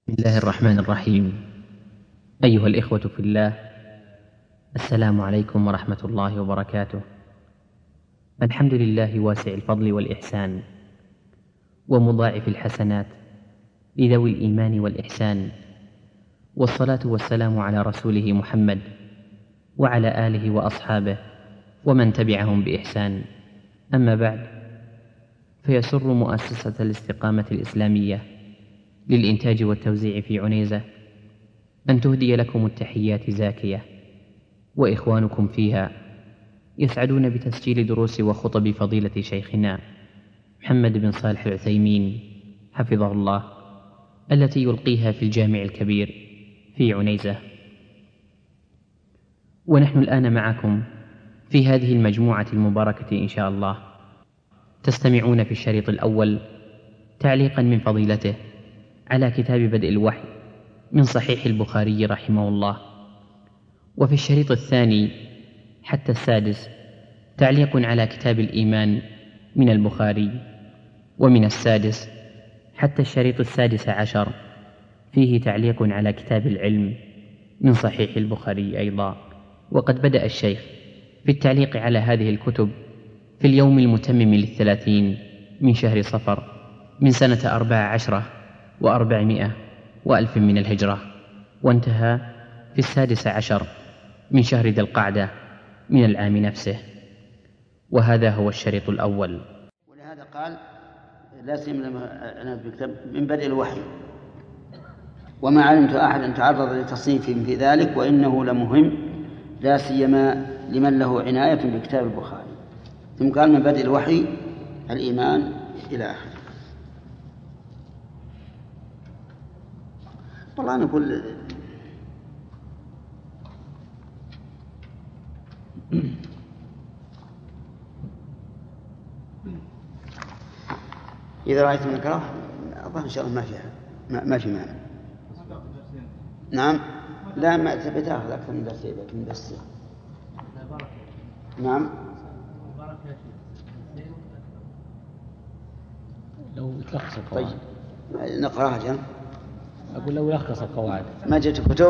بسم الله الرحمن الرحيم. أيها الإخوة في الله، السلام عليكم ورحمة الله وبركاته. الحمد لله واسع الفضل والإحسان ومضاعف الحسنات لذوي الإيمان والإحسان، والصلاة والسلام على رسوله محمد وعلى آله وأصحابه ومن تبعهم بإحسان. أما بعد، فيسر مؤسسة الاستقامة الإسلامية للإنتاج والتوزيع في عنيزة أن تهدي لكم التحيات زاكية، وإخوانكم فيها يسعدون بتسجيل دروس وخطب فضيلة شيخنا محمد بن صالح العثيمين حفظه الله، التي يلقيها في الجامع الكبير في عنيزة. ونحن الآن معكم في هذه المجموعة المباركة إن شاء الله، تستمعون في الشريط الأول تعليقا من فضيلته على كتاب بدء الوحي من صحيح البخاري رحمه الله، وفي الشريط الثاني حتى السادس تعليق على كتاب الإيمان من البخاري، ومن السادس حتى الشريط السادس عشر فيه تعليق على كتاب العلم من صحيح البخاري أيضا. وقد بدأ الشيخ في التعليق على هذه الكتب في اليوم المتمم 30 من شهر صفر من سنة 14 و400 وألف من الهجرة، وانتهى في 16 من شهر ذي القعدة من العام نفسه، وهذا هو الشريط الأول. ولهذا قال لا سيما أنا من بدء الوحي، وما علمت أحد تعرض لتصنيف في ذلك وإنه لمهم لا سيما لمن له عناية بكتاب البخاري. ثم قال من بدء الوحي الإيمان إلى آخره. والله نقول إذا رأيت من الكراهة أظن إن شاء الله ما في مانع. نعم، لا ما بتأخذ أكثر من درسين لكن بس نعم. لو تلخص القواعد. طيب نقرأها جن. أقول لو يلخص القواعد. ما جئت كتب.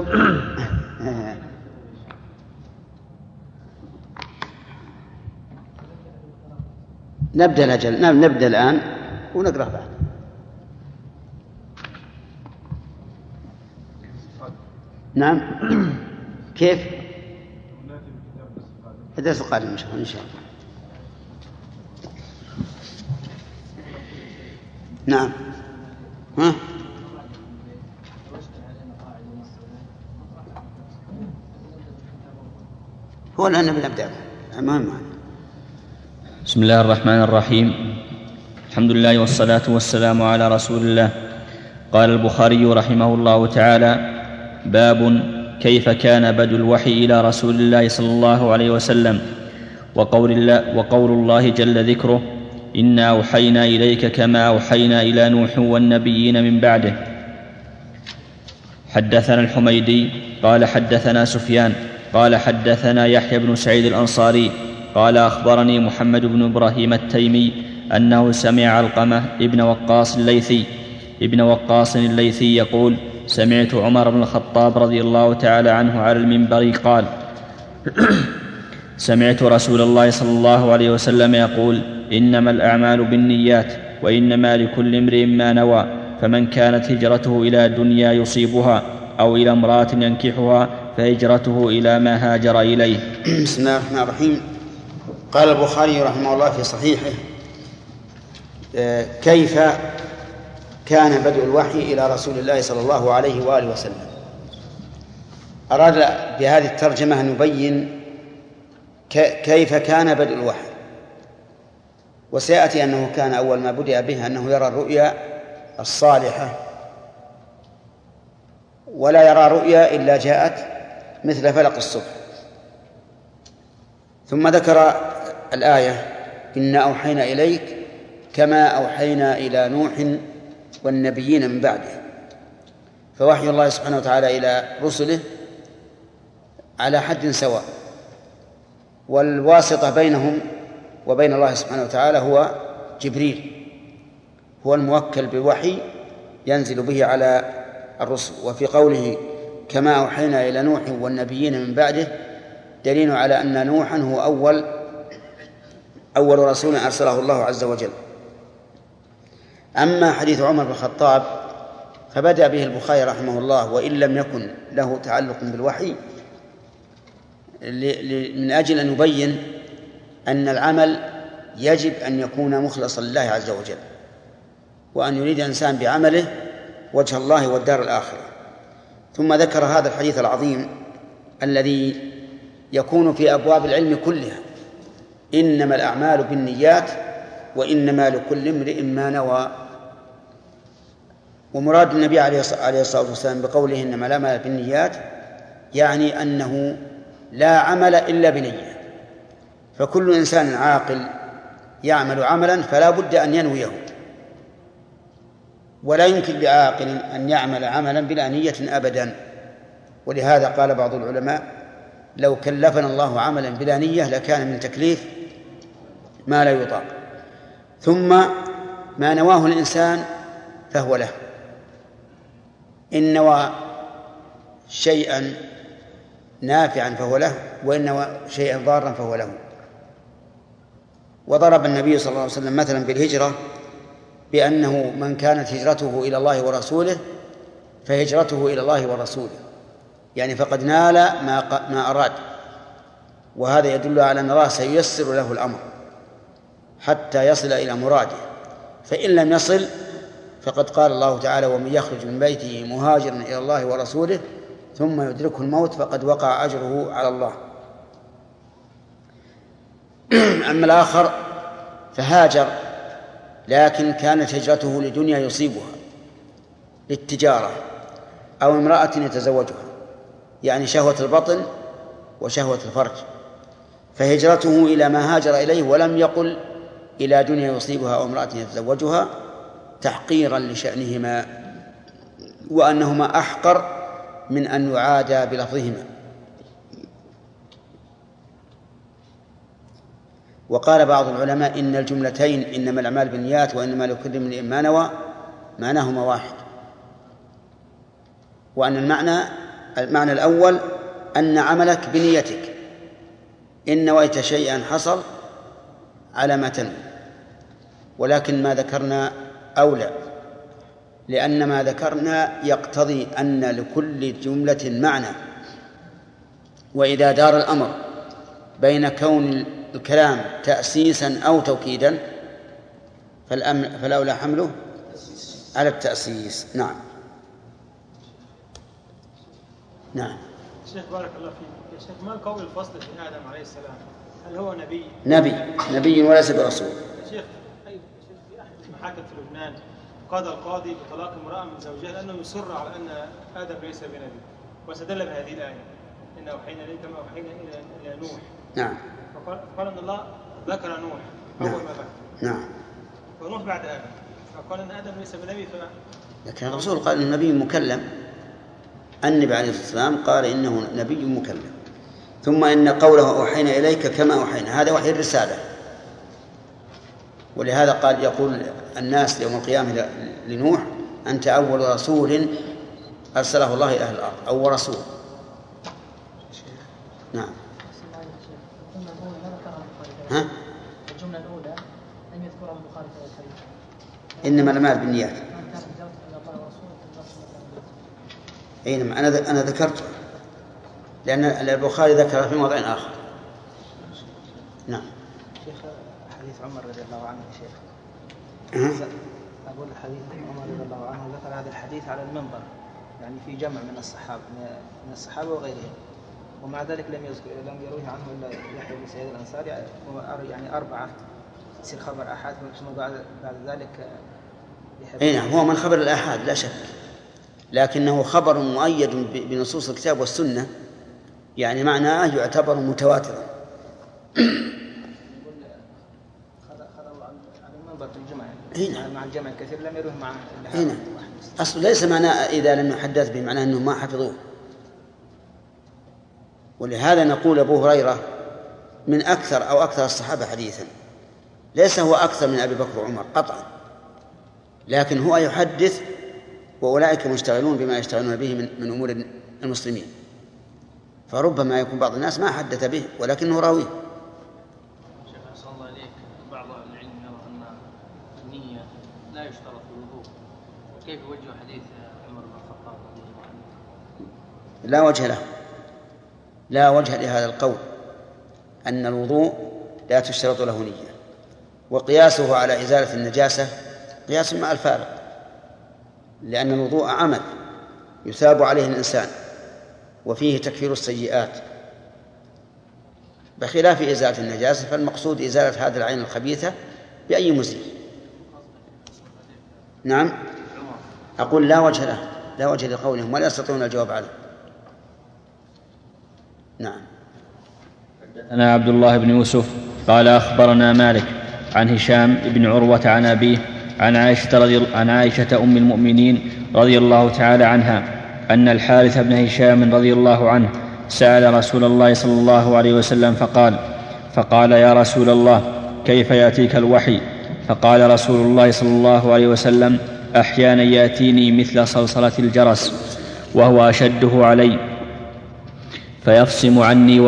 نبدأ الآن ونقرأ بعد. نعم. كيف؟ الدرس القادم إن شاء الله. نعم. ها؟ هو الآن بنبدأ. المهم. بسم الله الرحمن الرحيم. الحمد لله والصلاة والسلام على رسول الله. قال البخاري رحمه الله تعالى: باب كيف كان بدء الوحي إلى رسول الله صلى الله عليه وسلم، وقول الله جل ذكره: إنا أوحينا إليك كما أوحينا إلى نوح والنبيين من بعده. حدثنا الحميدي قال حدثنا سفيان قال حدثنا يحيى بن سعيد الأنصاري قال أخبرني محمد بن إبراهيم التيمي أنه سمع علقمة ابن وقاص الليثي يقول: سمعت عمر بن الخطاب رضي الله تعالى عنه على المنبر قال: سمعت رسول الله صلى الله عليه وسلم يقول: إنما الأعمال بالنيات وإنما لكل امرئ ما نوى، فمن كانت هجرته إلى دنيا يصيبها أو إلى امرأة ينكحها فهجرته إلى ما هاجر إليه. بسم الله الرحمن الرحيم. قال البخاري رحمه الله في صحيحه: كيف كان بدء الوحي إلى رسول الله صلى الله عليه وآله وسلم. أراد بهذه الترجمة أن يبين كيف كان بدء الوحي، وسيأتي أنه كان أول ما بدأ به أنه يرى الرؤيا الصالحة، ولا يرى رؤيا إلا جاءت مثل فلق الصبح. ثم ذكر الآية: إنا أوحينا إليك كما أوحينا إلى نوح والنبيين من بعده. فوحي الله سبحانه وتعالى إلى رسله على حد سواء، والواسطة بينهم وبين الله سبحانه وتعالى هو جبريل، هو الموكل بالوحي ينزل به على الرسل. وفي قوله كما أوحينا إلى نوح والنبيين من بعده دليل على أن نوحا هو أول رسول أرسله الله عز وجل. أما حديث عمر بن الخطاب فبدأ به البخاري رحمه الله وإن لم يكن له تعلق بالوحي من أجل أن يبين أن العمل يجب أن يكون مخلصا لله عز وجل، وأن يريد الإنسان بعمله وجه الله والدار الآخرة. ثم ذكر هذا الحديث العظيم الذي يكون في أبواب العلم كلها: إنما الأعمال بالنيات وإنما لكل امرئ ما نوى. ومراد النبي عليه الصلاة والسلام بقوله إنما الأعمال بالنيات يعني أنه لا عمل إلا بنية، فكل إنسان عاقل يعمل عملا فلا بد أن ينويه، ولا يمكن لعاقل أن يعمل عملا بلا نية أبدا. ولهذا قال بعض العلماء: لو كلفنا الله عملا بلا نية لكان من تكليف ما لا يطاق. ثم ما نواه الإنسان فهو له، إن نوى شيئا نافعا فهو له، وإن نوى شيئا ضارا فهو له. وضرب النبي صلى الله عليه وسلم مثلا بالهجرة بأنه من كانت هجرته إلى الله ورسوله فهجرته إلى الله ورسوله، يعني فقد نال ما أراد. وهذا يدل على أن الله سييسر له الأمر حتى يصل إلى مراده، فإن لم يصل فقد قال الله تعالى: ومن يخرج من بيته مهاجرا إلى الله ورسوله ثم يدركه الموت فقد وقع أجره على الله. أما الآخر فهاجر لكن كانت هجرته لدنيا يصيبها، للتجارة، أو امرأة يتزوجها، يعني شهوة البطن وشهوة الفرج، فهجرته إلى ما هاجر إليه، ولم يقل إلى دنيا يصيبها أو امرأة يتزوجها تحقيرا لشأنهما، وأنهما أحقر من أن يعادى بلفظهما. وقال بعض العلماء إن الجملتين إنما الأعمال بالنيات وإنما لكل امرئ ما نوى معناهما واحد، وأن المعنى الأول أن عملك بنيتك، إن نويت شيئا حصل على ما تنوي. ولكن ما ذكرنا أولى، لأن ما ذكرنا يقتضي أن لكل جملة معنى، وإذا دار الأمر بين كون الكلام تأسيسا أو توكيدا فالأولى حمله على التأسيس. نعم. نعم. شيخ بارك الله فيك. يا شيخ، ما قول الفصل في آدم عليه السلام؟ هل هو نبي وليس برسول؟ يا شيخ، في أحد المحاكم في لبنان قضى القاضي بطلاق امرأة من زوجها لأنه يصر على أن آدم ليس بنبي، واستدل بهذه الآية: إن أوحينا إليك كما أوحينا إلى نوح. نعم. فقال أن الله ذكر نوح أول ما بعد. نعم. ونوح بعد آدم، فقال أن آدم ليس بنبي. لكن الرسول قال إنه نبي مكلم، النبي عليه الصلاة والسلام قال إنه نبي مكلم. ثم إن قوله أوحينا إليك كما أوحينا هذا وحي الرسالة، ولهذا قال يقول الناس يوم القيامة لنوح: أنت أول رسول أرسله الله إلى أهل الأرض، أول رسول. نعم. الجملة الأولى لم يذكرها البخاري في الحديث: إنما الأعمال بالنيات. أينما أنا ذكرته، لأن البخاري ذكر في موضع آخر. نعم. شيخ، حديث عمر رضي الله عنه يا شيخ، أقول حديث عمر رضي الله عنه ذكر هذا الحديث على المنبر، يعني في جمع من الصحابة وغيرهم، ومع ذلك لم يروه عنه إلا يحيى بن سعيد الأنصاري، يعني 4 يصير خبر أحد، ثم بعد ذلك نعم، هو من خبر الآحاد لا شك، لكنه خبر مؤيد بنصوص الكتاب والسنة، يعني معناه يعتبر متواترا. هنا مع الجمع الكثير لم يروه مع هنا. أصل ليس معناه إذا لم يحدث بمعناه أنه ما حفظوه. ولهذا نقول أبو هريرة من أكثر الصحابة حديثا، ليس هو أكثر من أبي بكر وعمر قطعا، لكن هو يحدث وأولئك مشتغلون بما يشتغلون به من أمور المسلمين، فربما يكون بعض الناس ما حدث به ولكنه راويه. شيخ أحسن الله إليك، بعض العلم يرى أن النية لا يشترط في الوضوء، كيف يوجه حديث عمر بن الخطاب رضي الله عنه؟ لا وجه له، لا وجه لهذا القول أن الوضوء لا تشترط له نية، وقياسه على إزالة النجاسة قياس مع الفارق، لأن الوضوء عمل يثاب عليه الإنسان وفيه تكفير السيئات، بخلاف إزالة النجاسة فالمقصود إزالة هذه العين الخبيثة بأي مزيل. نعم، أقول لا وجه له، لا وجه لقولهم ولا يستطيعون الجواب عليه. نعم. أنا عبد الله بن يوسف قال أخبرنا مالك عن هشام بن عروة عن أبيه عن عائشة أم المؤمنين رضي الله تعالى عنها أن الحارث بن هشام رضي الله عنه سأل رسول الله صلى الله عليه وسلم فقال يا رسول الله كيف يأتيك الوحي؟ فقال رسول الله صلى الله عليه وسلم أحيانا يأتيني مثل صلصلة الجرس وهو أشده علي فيفصم عني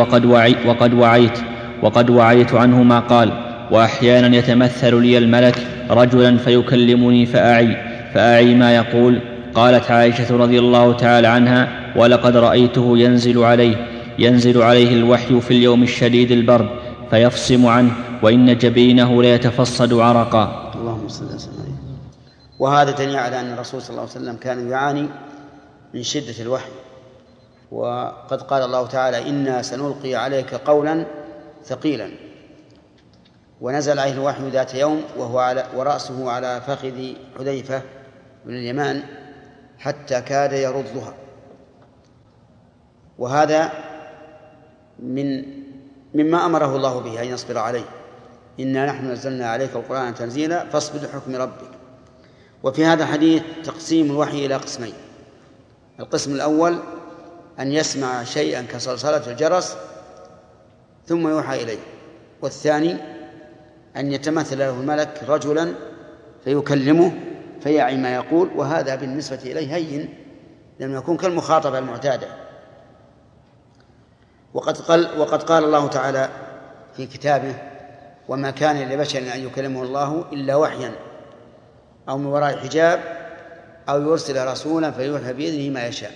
وقد وعيت عنه ما قال، وأحيانا يتمثل لي الملك رجلا فيكلمني فأعي ما يقول. قالت عائشة رضي الله تعالى عنها ولقد رأيته ينزل عليه الوحي في اليوم الشديد البرد فيفصم عنه وإن جبينه ليتفصد عرقا. اللهم صل وسلم. وهذا دليل على أن الرسول صلى الله عليه وسلم كان يعاني من شدة الوحي، وقد قال الله تعالى إنا سنلقي عليك قولا ثقيلا، ونزل عليه الوحي ذات يوم ورأسه على فخذ حذيفة بن اليمان حتى كاد يرضها. وهذا مما أمره الله به أن يصبر عليه، إنا نحن نزلنا عليك القرآن تنزيلا فاصبر لحكم ربك. وفي هذا الحديث تقسيم الوحي إلى قسمين: القسم الأول أن يسمع شيئا كصلصلة الجرس ثم يوحى إليه، والثاني أن يتمثل له الملك رجلا فيكلمه فيعي ما يقول، وهذا بالنسبة إليه هين لم يكن كالمخاطبة المعتادة. وقد قال الله تعالى في كتابه وما كان لبشر أن يكلمه الله إلا وحيا أو من وراء حجاب أو يرسل رسولا فيوحى بإذنه ما يشاء.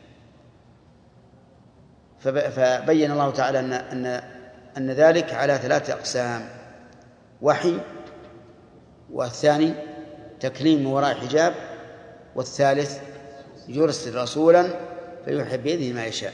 فبين الله تعالى أن ذلك على 3 أقسام: وحي، والثاني تكليم من وراء حجاب، والثالث يرسل رسولا فيوحي بإذنه ما يشاء.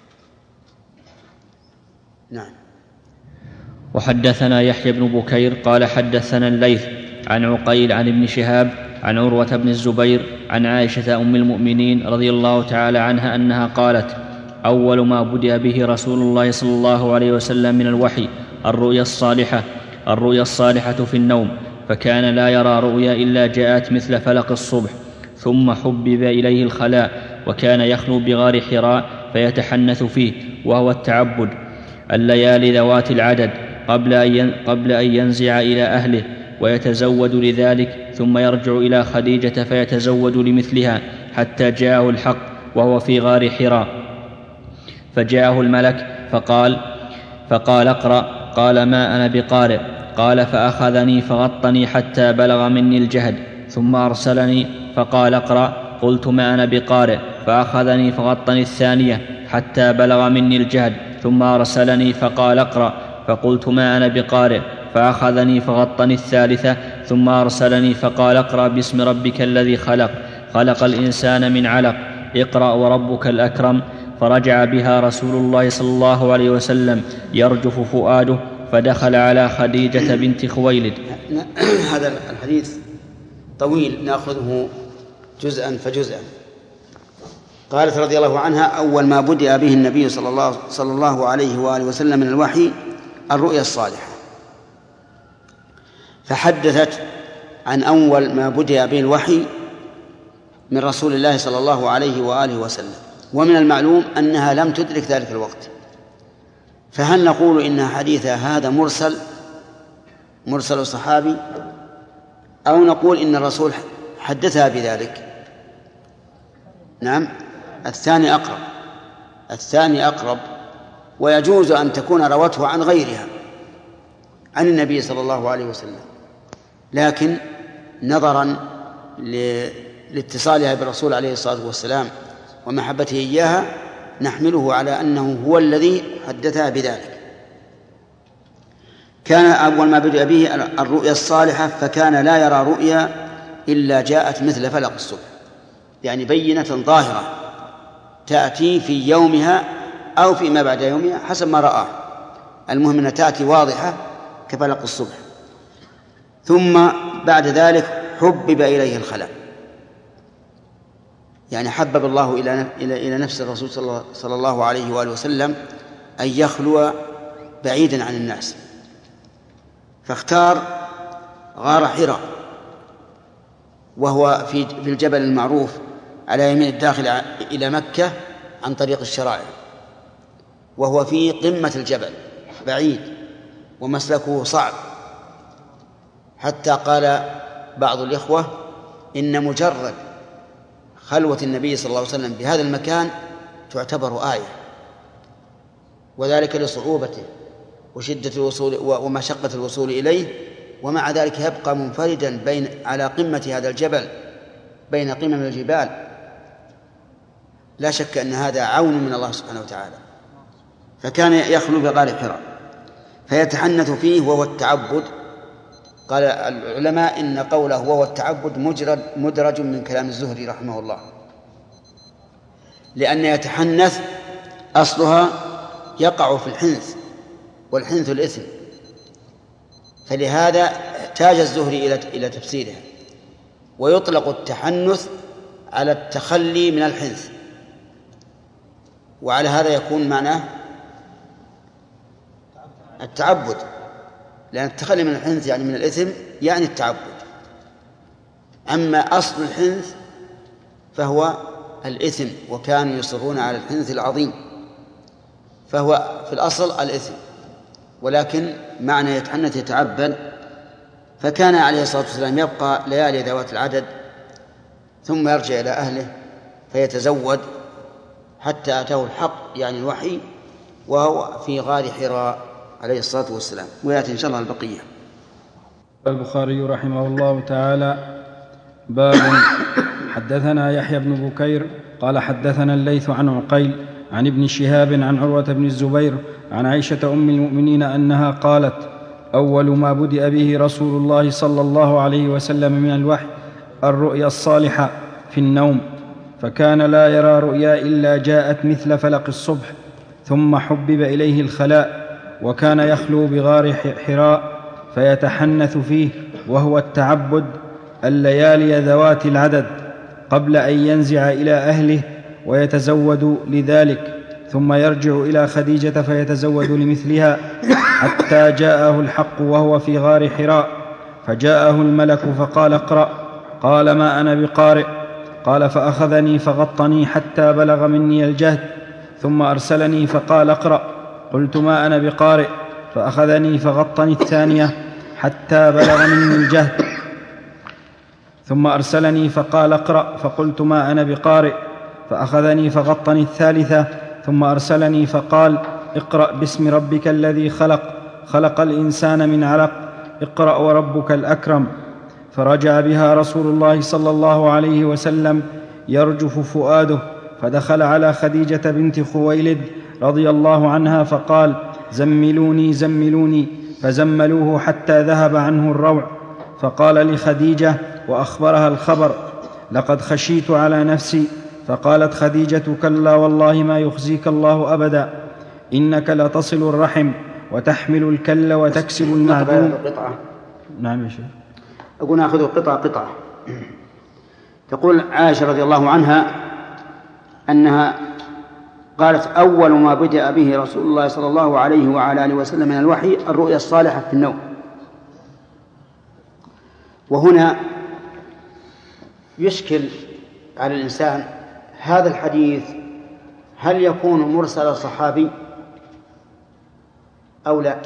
نعم. وحدثنا يحيى بن بكير قال حدثنا الليث عن عقيل عن ابن شهاب عن عروة بن الزبير عن عائشة أم المؤمنين رضي الله تعالى عنها أنها قالت: أول ما بدأ به رسول الله صلى الله عليه وسلم من الوحي الرؤيا الصالحة في النوم، فكان لا يرى رؤيا إلا جاءت مثل فلق الصبح، ثم حبب إليه الخلاء، وكان يخلو بغار حراء فيتحنث فيه، وهو التعبد، الليالي ذوات العدد قبل أن ينزع إلى أهله ويتزود لذلك، ثم يرجع إلى خديجة فيتزود لمثلها حتى جاءه الحق وهو في غار حراء، فجاءه الملك فقال اقرأ، قال ما أنا بقارئ، قال فأخذني فغطني حتى بلغ مني الجهد، ثم أرسلني فقال اقرأ، قلت ما أنا بقارئ، فأخذني فغطني الثانية حتى بلغ مني الجهد، ثم أرسلني فقال اقرأ، فقلت ما أنا بقارئ، فأخذني فغطني الثالثة، ثم أرسلني فقال اقرأ باسم ربك الذي خلق الإنسان من علق، اقرأ وربك الأكرم. فرجع بها رسول الله صلى الله عليه وسلم يرجف فؤاده، فدخل على خديجة بنت خويلد. هذا الحديث طويل نأخذه جزءا فجزءا. قالت رضي الله عنها: أول ما بدأ به النبي صلى الله عليه وآله وسلم من الوحي الرؤيا الصالحة، فحدثت عن أول ما بدأ به الوحي من رسول الله صلى الله عليه وآله وسلم، ومن المعلوم أنها لم تدرك ذلك الوقت، فهل نقول إن حديثها هذا مرسل صحابي، أو نقول إن الرسول حدثها بذلك؟ نعم، الثاني أقرب، ويجوز أن تكون روته عن غيرها عن النبي صلى الله عليه وسلم، لكن نظرا لاتصالها بالرسول عليه الصلاة والسلام ومحبته إياها نحمله على أنه هو الذي حدثها بذلك. كان أول ما بدأ به الرؤيا الصالحة، فكان لا يرى رؤيا إلا جاءت مثل فلق الصبح، يعني بينة ظاهرة تأتي في يومها أو فيما بعد يومها حسب ما رآه، المهم أنها تأتي واضحة كفلق الصبح. ثم بعد ذلك حبب إليه الخلاء، يعني حبب الله إلى نفس الرسول صلى الله عليه وآله وسلم أن يخلو بعيدا عن الناس، فاختار غار حراء، وهو في الجبل المعروف على يمين الداخل إلى مكة عن طريق الشرائع، وهو في قمة الجبل بعيد ومسلكه صعب، حتى قال بعض الإخوة إن مجرد خلوة النبي صلى الله عليه وسلم بهذا المكان تعتبر آية، وذلك لصعوبته وشدة الوصول ومشقة الوصول إليه، ومع ذلك يبقى منفردا على قمة هذا الجبل بين قمم الجبال. لا شك أن هذا عون من الله سبحانه وتعالى. فكان يخلو بغار حراء فيتحنث فيه وهو التعبد. قال العلماء إن قوله وهو التعبد مدرج من كلام الزهري رحمه الله، لأن يتحنث أصلها يقع في الحنث، والحنث الإثم، فلهذا احتاج الزهري إلى تفسيرها. ويطلق التحنث على التخلي من الحنث، وعلى هذا يكون معناه التعبد، لأن التخلي من الحنث يعني من الإثم يعني التعبد. أما أصل الحنث فهو الإثم، وكانوا يصرون على الحنث العظيم، فهو في الأصل الإثم، ولكن معنى يتحنث يتعبد. فكان عليه الصلاة والسلام يبقى ليالي ذوات العدد ثم يرجع إلى أهله فيتزود حتى أتاه الحق يعني الوحي، وهو في غار حراء عليه الصلاة والسلام. ويأتي إن شاء الله البقية. البخاري رحمه الله تعالى: باب حدثنا يحيى بن بكير قال حدثنا الليث عن عقيل عن ابن شهاب عن عروة بن الزبير عن عائشة أم المؤمنين أنها قالت: أول ما بدأ به رسول الله صلى الله عليه وسلم من الوحي الرؤيا الصالحة في النوم، فكان لا يرى رؤيا إلا جاءت مثل فلق الصبح، ثم حبب إليه الخلاء، وكان يخلو بغار حراء فيتحنث فيه وهو التعبد الليالي ذوات العدد قبل أن ينزع إلى أهله ويتزود لذلك، ثم يرجع إلى خديجة فيتزود لمثلها، حتى جاءه الحق وهو في غار حراء، فجاءه الملك فقال: اقرأ. قال: ما أنا بقارئ. قال: فأخذني فغطني حتى بلغ مني الجهد، ثم أرسلني فقال: اقرأ. قلت: ما أنا بقارئ. فأخذني فغطني الثانية حتى بلغ مني الجهد، ثم أرسلني فقال: اقرأ. فقلت: ما أنا بقارئ. فأخذني فغطني الثالثة، ثم أرسلني فقال: اقرأ باسم ربك الذي خلق الإنسان من علق، اقرأ وربك الأكرم. فرجع بها رسول الله صلى الله عليه وسلم يرجف فؤاده، فدخل على خديجة بنت خويلد رضي الله عنها فقال: زملوني زملوني، فزملوه حتى ذهب عنه الروع. فقال لخديجة وأخبرها الخبر: لقد خشيت على نفسي. فقالت خديجة: كلا والله ما يخزيك الله أبدا، إنك لتصل الرحم وتحمل الكل وتكسب المعدوم. نعم يا شيخ. أقول نأخذ قطعة. تقول عائشة رضي الله عنها أنها قالت: أول ما بدأ به رسول الله صلى الله عليه وعلى آله وسلم من الوحي الرؤيا الصالحة في النوم. وهنا يشكل على الإنسان هذا الحديث هل يكون مرسل صحابي أو لا؟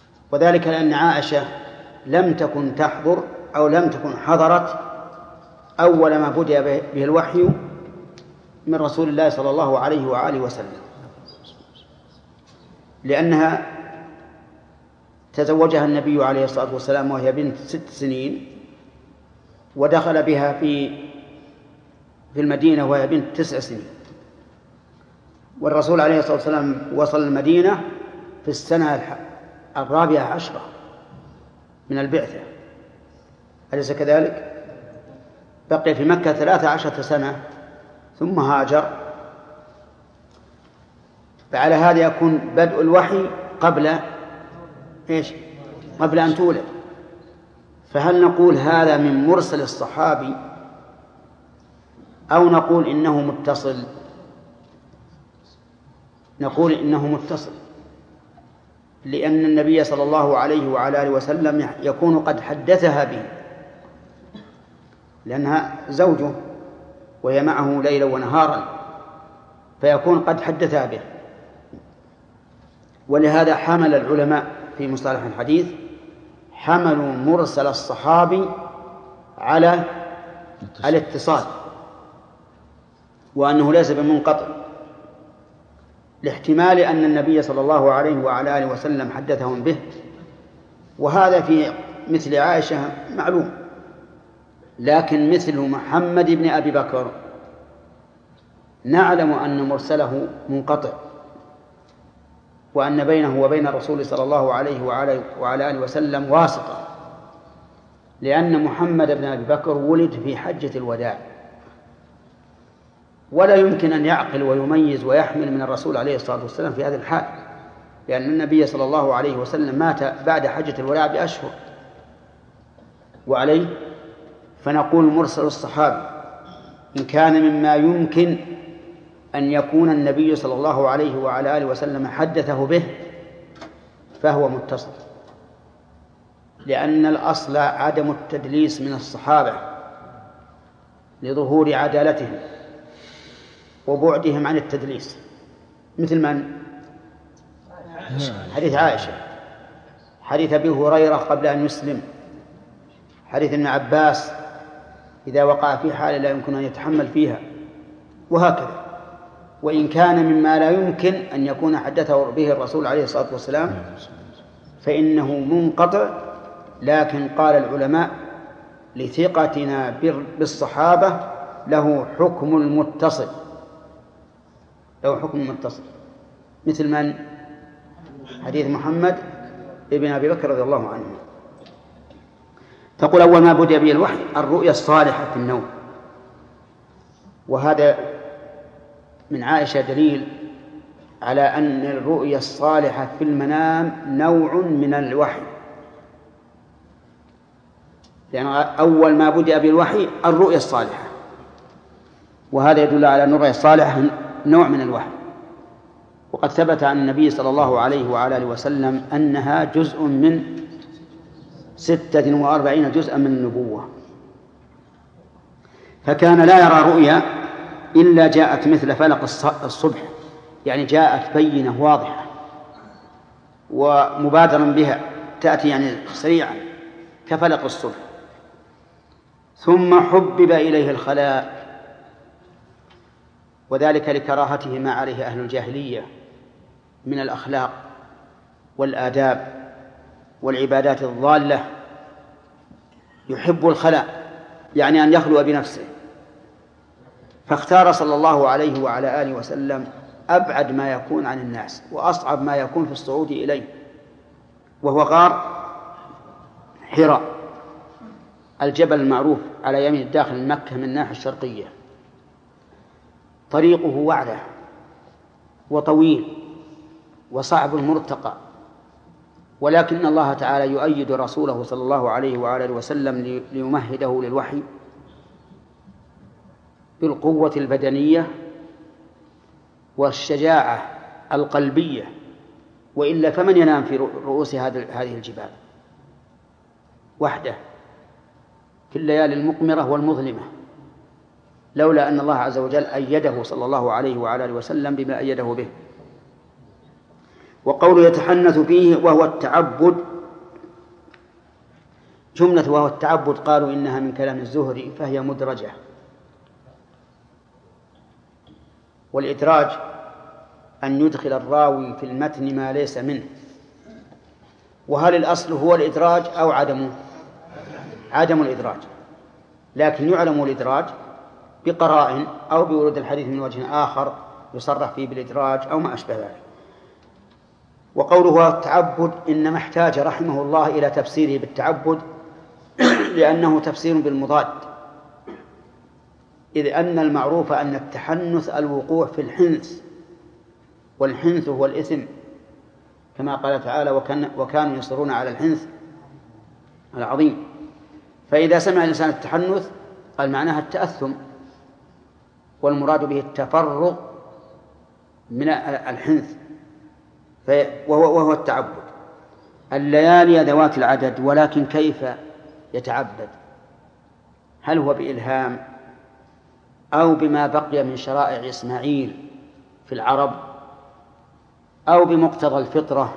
وذلك لأن عائشة لم تكن تحضر أو لم تكن حضرت أول ما بدأ به الوحي من رسول الله صلى الله عليه وآله وسلم، لأنها تزوجها النبي عليه الصلاة والسلام وهي بنت 6 سنين، ودخل بها في المدينة وهي بنت 9 سنين، والرسول عليه الصلاة والسلام وصل المدينة في السنة 14 من البعثة، أليس كذلك؟ بقي في مكة 13 سنة ثم هاجر. فعلى هذا يكون بدء الوحي قبل إيش؟ قبل أن تولد. فهل نقول هذا من مرسل الصحابي أو نقول إنه متصل؟ نقول إنه متصل، لأن النبي صلى الله عليه وعلى آله وسلم يكون قد حدثها به، لأنها زوجه وهي معه ليلا ونهارا، فيكون قد حدثها به. ولهذا حمل العلماء في مصطلح الحديث حملوا مرسل الصحابي على الاتصال، وأنه ليس بمنقطع، لاحتمال أن النبي صلى الله عليه وعلى آله وسلم حدثهم به. وهذا في مثل عائشة معلوم، لكن مثل محمد بن أبي بكر نعلم أن مرسله منقطع، وأن بينه وبين الرسول صلى الله عليه وعلى آله وسلم واسطة، لأن محمد بن أبي بكر ولد في حجة الوداع، ولا يمكن أن يعقل ويميز ويحمل من الرسول عليه الصلاة والسلام في هذه الحال، لأن النبي صلى الله عليه وسلم مات بعد حجة الوداع بأشهر. وعليه فنقول مرسل الصحابي إن كان مما يمكن أن يكون النبي صلى الله عليه وعلى آله وسلم حدثه به فهو متصل، لأن الأصل عدم التدليس من الصحابة لظهور عدالتهم وبعدهم عن التدليس، مثل من؟ حديث عائشة، حديث أبي هريرة قبل أن يسلم، حديث ابن عباس إذا وقع في حال لا يمكن أن يتحمل فيها، وهكذا. وإن كان مما لا يمكن أن يكون حدثه به الرسول عليه الصلاة والسلام فإنه منقطع، لكن قال العلماء لثقتنا بالصحابة له حكم المتصل، له حكم المتصل، مثل من؟ حديث محمد ابن أبي بكر رضي الله عنه. تقول أول ما بدأ به الوحي الرؤيا الصالحة في النوم، وهذا من عائشة دليل على أن الرؤيا الصالحة في المنام نوع من الوحي، لأن أول ما بدأ به الوحي الرؤيا الصالحة، وهذا يدل على أن الرؤيا الصالحة نوع من الوحي. وقد ثبت عن النبي صلى الله عليه وعلى آله وسلم أنها جزء من 46 جزءا من النبوة، فكان لا يرى رؤيا إلا جاءت مثل فلق الصبح، يعني جاءت بينة واضحة ومبادرا بها، تأتي يعني سريعا كفلق الصبح. ثم حبب إليه الخلاء، وذلك لكراهته ما عليه أهل الجاهلية من الأخلاق والآداب والعبادات الضالة، يحب الخلاء يعني أن يخلو بنفسه، فاختار صلى الله عليه وعلى آله وسلم أبعد ما يكون عن الناس وأصعب ما يكون في الصعود إليه، وهو غار حراء، الجبل المعروف على يمين داخل مكة من الناحية الشرقية، طريقه وعرة وطويل وصعب المرتقى، ولكن الله تعالى يؤيد رسوله صلى الله عليه وعلى آله وسلم ليمهده للوحي بالقوة البدنية والشجاعة القلبية، وإلا فمن ينام في رؤوس هذه الجبال وحده في الليالي المقمرة والمظلمة، لولا أن الله عز وجل أيده صلى الله عليه وعلى آله وسلم بما أيده به. وقوله يتحنث فيه وهو التعبد، جملة وهو التعبد قالوا إنها من كلام الزهري فهي مدرجة. والإدراج أن يدخل الراوي في المتن ما ليس منه. وهل الأصل هو الإدراج أو عدمه؟ عدم الإدراج، لكن يعلم الإدراج بقرائن أو بورود الحديث من وجه آخر يصرح فيه بالإدراج أو ما أشبه ذلك. وقوله التعبد إنما احتاج رحمه الله إلى تفسيره بالتعبد لأنه تفسير بالمضاد، إذ أن المعروف أن التحنث الوقوع في الحنث، والحنث هو الإثم كما قال تعالى وكانوا يصرون على الحنث العظيم. فإذا سمع الإنسان التحنث قال معناها التأثم، والمراد به التفرغ من الحنث وهو التعبد. الليالي ذوات العدد، ولكن كيف يتعبد؟ هل هو بإلهام أو بما بقي من شرائع إسماعيل في العرب أو بمقتضى الفطرة؟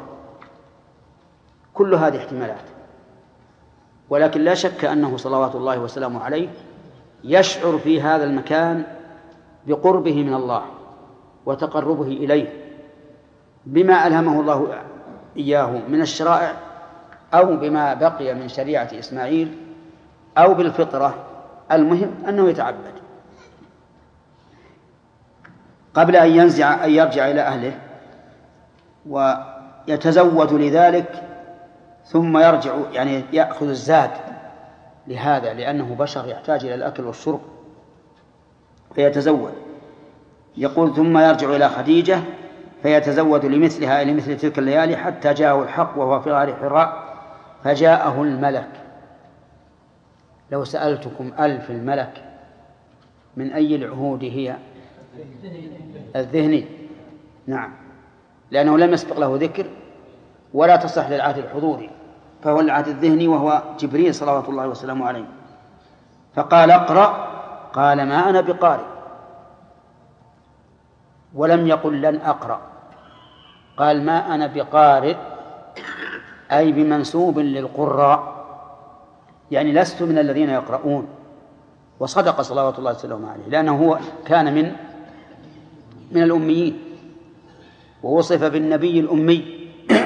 كل هذه احتمالات، ولكن لا شك أنه صلوات الله وسلامه عليه يشعر في هذا المكان بقربه من الله وتقربه إليه بما ألهمه الله إياه من الشرائع أو بما بقي من شريعة إسماعيل أو بالفطرة. المهم أنه يتعبد قبل أن يرجع إلى أهله ويتزود لذلك، ثم يرجع يعني يأخذ الزاد لهذا، لأنه بشر يحتاج إلى الأكل والشرب فيتزود. يقول ثم يرجع إلى خديجة فيتزود لمثلها لمثل تلك الليالي حتى جاءه الحق وهو في غار حراء فجاءه الملك. لو سألتكم ألف الملك من أي العهود هي؟ الذهني، نعم، لأنه لم يسبق له ذكر ولا تصح للعهد الحضوري، فهو العهد الذهني وهو جبريل صلوات الله وسلامه عليه. فقال اقرأ، قال ما أنا بقارئ، ولم يقل لن أقرأ، قال ما أنا بقارئ أي بمنسوب للقراء، يعني لست من الذين يقرؤون. وصدق صلوات الله وسلامه عليه، لأنه هو كان من الأميين ووصف بالنبي الأمي.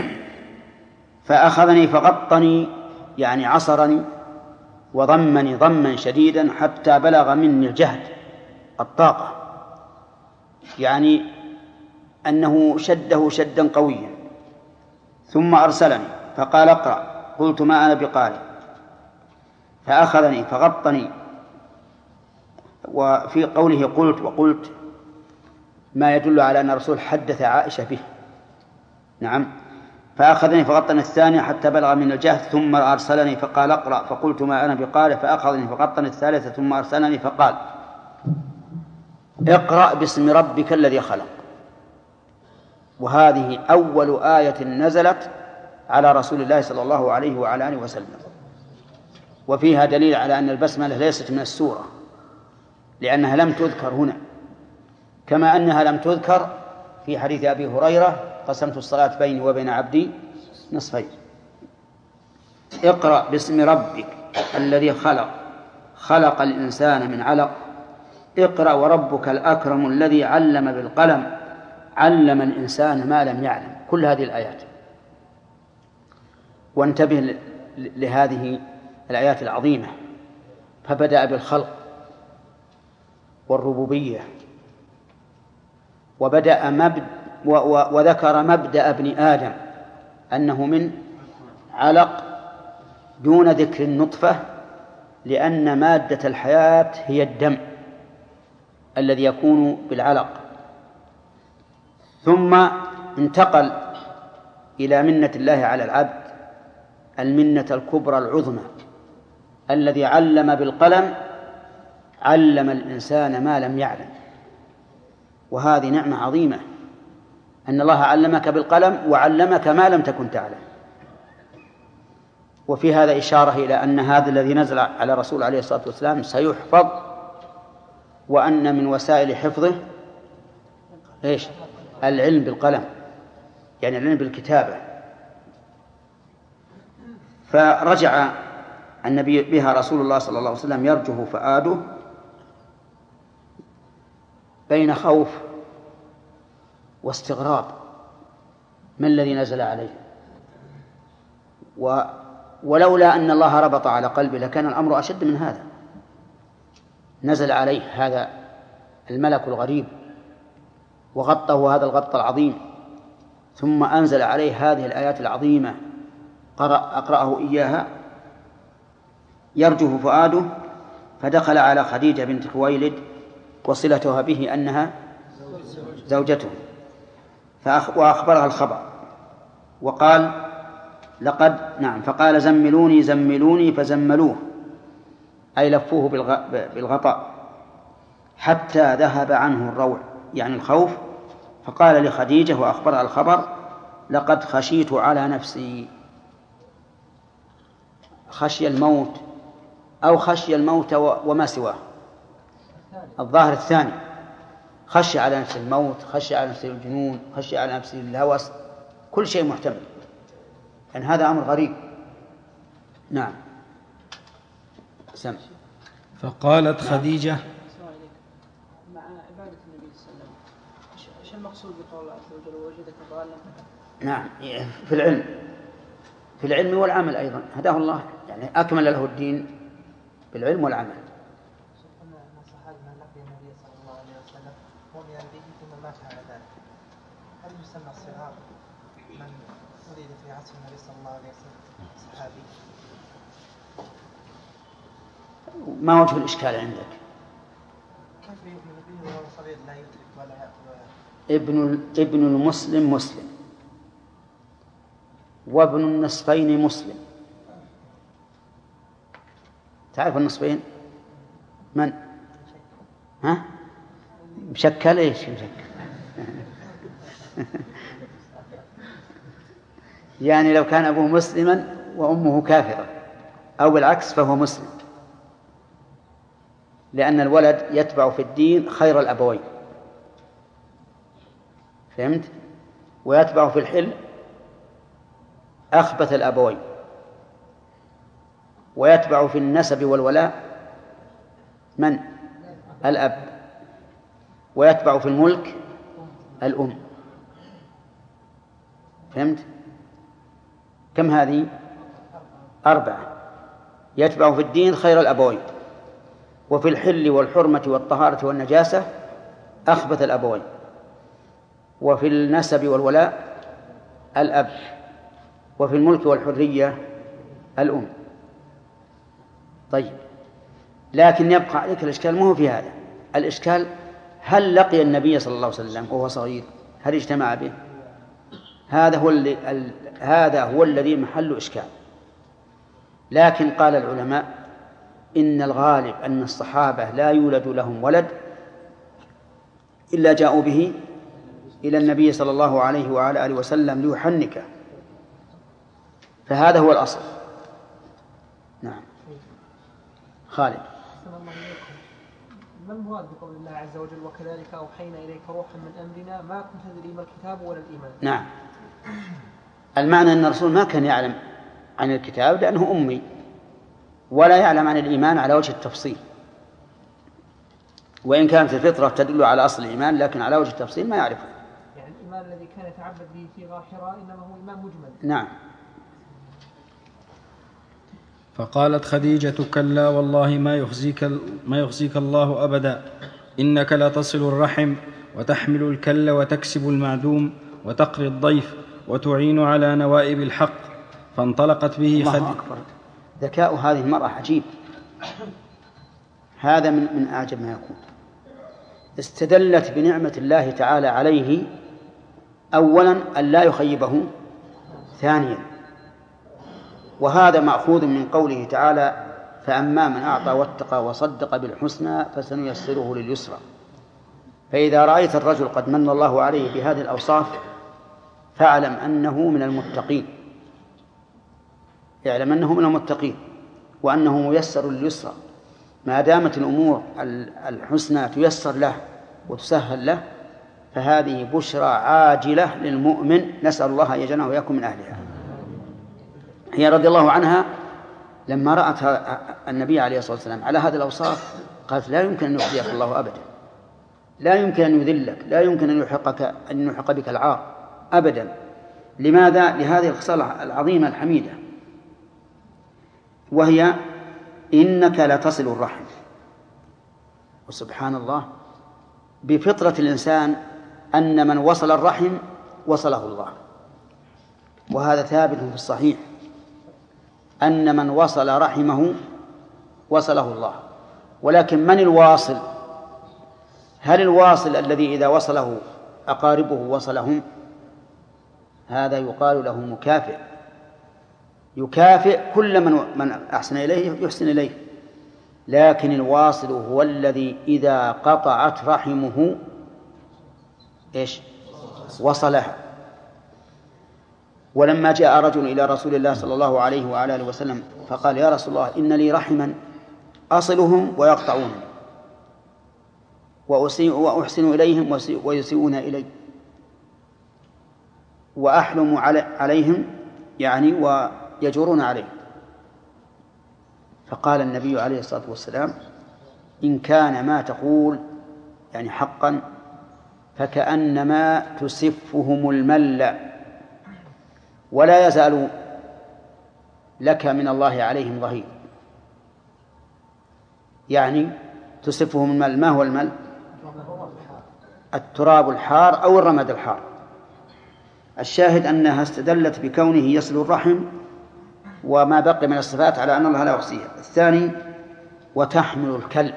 فأخذني فغطني يعني عصرني وضمني ضما شديدا حتى بلغ مني الجهد الطاقة، يعني أنه شده شدا قويا. ثم أرسلني فقال اقرأ، قلت ما أنا بقارئ، فأخذني فغطني. وفي قوله وقلت ما يدل على أن الرسول حدث عائشة به، نعم. فأخذني فغطني الثانية حتى بلغ من الجهد، ثم أرسلني فقال اقرأ، فقلت ما أنا بقارئ، فأخذني فغطني الثالثة، ثم أرسلني فقال اقرأ باسم ربك الذي خلق. وهذه أول آية نزلت على رسول الله صلى الله عليه وعلى آله وسلم، وفيها دليل على أن البسملة ليست من السورة، لأنها لم تذكر هنا، كما أنها لم تذكر في حديث أبي هريرة قسمت الصلاة بيني وبين عبدي نصفين. اقرأ باسم ربك الذي خلق الإنسان من علق، اقرأ وربك الأكرم الذي علم بالقلم علم الإنسان ما لم يعلم. كل هذه الآيات. وانتبه لهذه الآيات العظيمة، فبدأ بالخلق والربوبية، وذكر مبدأ ابن آدم أنه من علق دون ذكر النطفة، لأن مادة الحياة هي الدم الذي يكون بالعلق. ثم انتقل إلى منة الله على العبد، المنة الكبرى العظمى، الذي علم بالقلم علم الإنسان ما لم يعلم. وهذه نعمة عظيمة، أن الله علمك بالقلم وعلمك ما لم تكن تعلم. وفي هذا إشارة إلى أن هذا الذي نزل على الرسول عليه الصلاة والسلام سيحفظ، وأن من وسائل حفظه العلم بالقلم، يعني العلم بالكتابة. فرجع النبي بها رسول الله صلى الله عليه وسلم يرجف فؤاده بين خوف واستغراب ما الذي نزل عليه، ولولا أن الله ربط على قلبه لكان الأمر أشد من هذا. نزل عليه هذا الملك الغريب وغطه هذا الغط العظيم، ثم أنزل عليه هذه الآيات العظيمة أقرأه إياها، يرجف فؤاده، فدخل على خديجة بنت خويلد وصلتها به أنها زوجته، وأخبرها الخبر وقال فقال زملوني زملوني فزملوه، أي لفوه بالغطاء حتى ذهب عنه الروع يعني الخوف، فقال لخديجة وأخبرها الخبر: لقد خشيت على نفسي. خشي الموت أو خشي الموت وما سواه، الظاهر الثاني، خشي على نفسه الموت، خشي على نفسه الجنون، خشي على نفسه الهوس، كل شيء محتمل، لأن هذا أمر غريب. نعم. سمع. فقالت خديجة: مع عبادة النبي صلى الله عليه وسلم، ايش المقصود بقول الله عز وجل ووجدك ضالا؟ نعم، في العلم والعمل أيضا هداه الله، يعني أكمل له الدين بالعلم والعمل. شفنا أن الصحابة من لقي النبي صلى الله عليه وسلم رمي به ثم مات على ذلك، هل يسمى الصغار من ولد في عصر النبي صلى الله عليه وسلم صحابي؟ ما وجه الإشكال عندك؟ كيف يؤمن به وهو صغير لا يدرك ولا ابن المسلم مسلم، وابن النصفين مسلم. تعرف النصفين؟ من؟ ها؟ مشكل ايش مشكل؟ يعني لو كان أبوه مسلما وأمه كافرة أو بالعكس فهو مسلم، لأن الولد يتبع في الدين خير الأبوين، فهمت؟ ويتبع في الحل أخبث الأبوين، ويتبع في النسب والولاء من؟ الأب، ويتبع في الملك الأم. فهمت؟ كم هذه؟ 4. يتبع في الدين خير الأبوين، وفي الحل والحرمة والطهارة والنجاسة أخبث الأبوين، وفي النسب والولاء الأب، وفي الملك والحرية الأم. طيب، لكن يبقى عليك الإشكال، ما هو في هذا الإشكال، هل لقي النبي صلى الله عليه وسلم وهو صغير؟ هل اجتمع به؟ هذا هو الذي محل إشكال. لكن قال العلماء إن الغالب أن الصحابة لا يولد لهم ولد إلا جاءوا به إلى النبي صلى الله عليه وعلى آله وسلم ليحنكه، فهذا هو الأصل. نعم. خالد. ما المراد بقول الله عز وجل وكذلك أوحينا إليك روحا من أمرنا ما كنت تدري ما الكتاب ولا الإيمان؟ نعم، المعنى أن الرسول ما كان يعلم عن الكتاب لأنه أمي، ولا يعلم عن الإيمان على وجه التفصيل، وإن كانت الفطرة تدل على أصل الإيمان لكن على وجه التفصيل ما يعرفه. يعني الإيمان الذي كان يتعبد به في غار حراء إنما هو إيمان مجمل. نعم. فقالت خديجة: كلا والله ما يخزيك الله أبدا، إنك لتصل الرحم وتحمل الكل وتكسب المعدوم وتقري الضيف وتعين على نوائب الحق. فانطلقت به الله أكبر، ذكاء هذه المرأة عجيب، هذا من أعجب ما يكون. استدلت بنعمة الله تعالى عليه أولا أن لا يخيبه، ثانيا وهذا مأخوذ من قوله تعالى فأما من أعطى واتقى وصدق بالحسنى فسنيسره لليسرى. فإذا رأيت الرجل قد من الله عليه بهذه الأوصاف فاعلم أنه من المتقين، اعلم أنه من المتقين وأنه ميسر لليسرى، ما دامت الأمور الحسنى تيسر له وتسهل له فهذه بشرى عاجلة للمؤمن، نسأل الله أن يجعلنا وإياكم من أهلها. هي رضي الله عنها لما رأت النبي عليه الصلاة والسلام على هذه الأوصاف قالت لا يمكن أن يخزيك الله أبدا، لا يمكن أن يذلك، لا يمكن أن يلحق بك العار أبدا. لماذا؟ لهذه الخصال العظيمة الحميدة، وهي إنك لتصل الرحم. وسبحان الله، بفطرة الإنسان أن من وصل الرحم وصله الله، وهذا ثابت في الصحيح أن من وصل رحمه وصله الله. ولكن من الواصل؟ هل الواصل الذي إذا وصله أقاربه وصلهم؟ هذا يقال له مكافئ، يكافئ كل من أحسن إليه يحسن إليه. لكن الواصل هو الذي إذا قطعت رحمه وصلها. ولما جاء رجل إلى رسول الله صلى الله عليه وعلى آله وسلم فقال يا رسول الله إن لي رحما أصلهم ويقطعونني وأحسن إليهم ويسيئون إلي وأحلم عليهم يعني ويجرون عليه. فقال النبي عليه الصلاة والسلام إن كان ما تقول يعني حقا فكأنما تسفهم المل ولا يزال لك من الله عليهم ظهير. يعني تسفهم المل، ما هو المل؟ التراب الحار أو الرمد الحار. الشاهد أنها استدلت بكونه يصل الرحم وما بقي من الصفات على أن الله لا يحصيها. الثاني وتحمل الكل.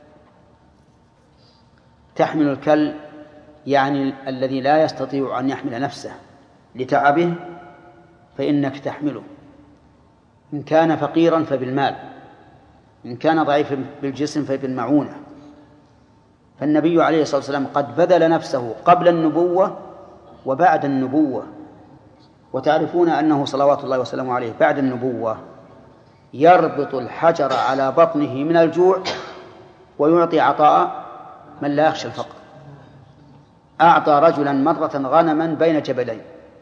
تحمل الكل يعني الذي لا يستطيع أن يحمل نفسه لتعبه فإنك تحمله، إن كان فقيرا فبالمال، إن كان ضعيفا بالجسم فبالمعونة. فالنبي عليه الصلاة والسلام قد بذل نفسه قبل النبوة وبعد النبوة. وتعرفون أنه صلوات الله وسلامه عليه بعد النبوة يربط الحجر على بطنه من الجوع ويعطي عطاء من لا يخشى الفقر. أعطى رجلا مرة غنما بين جبلين،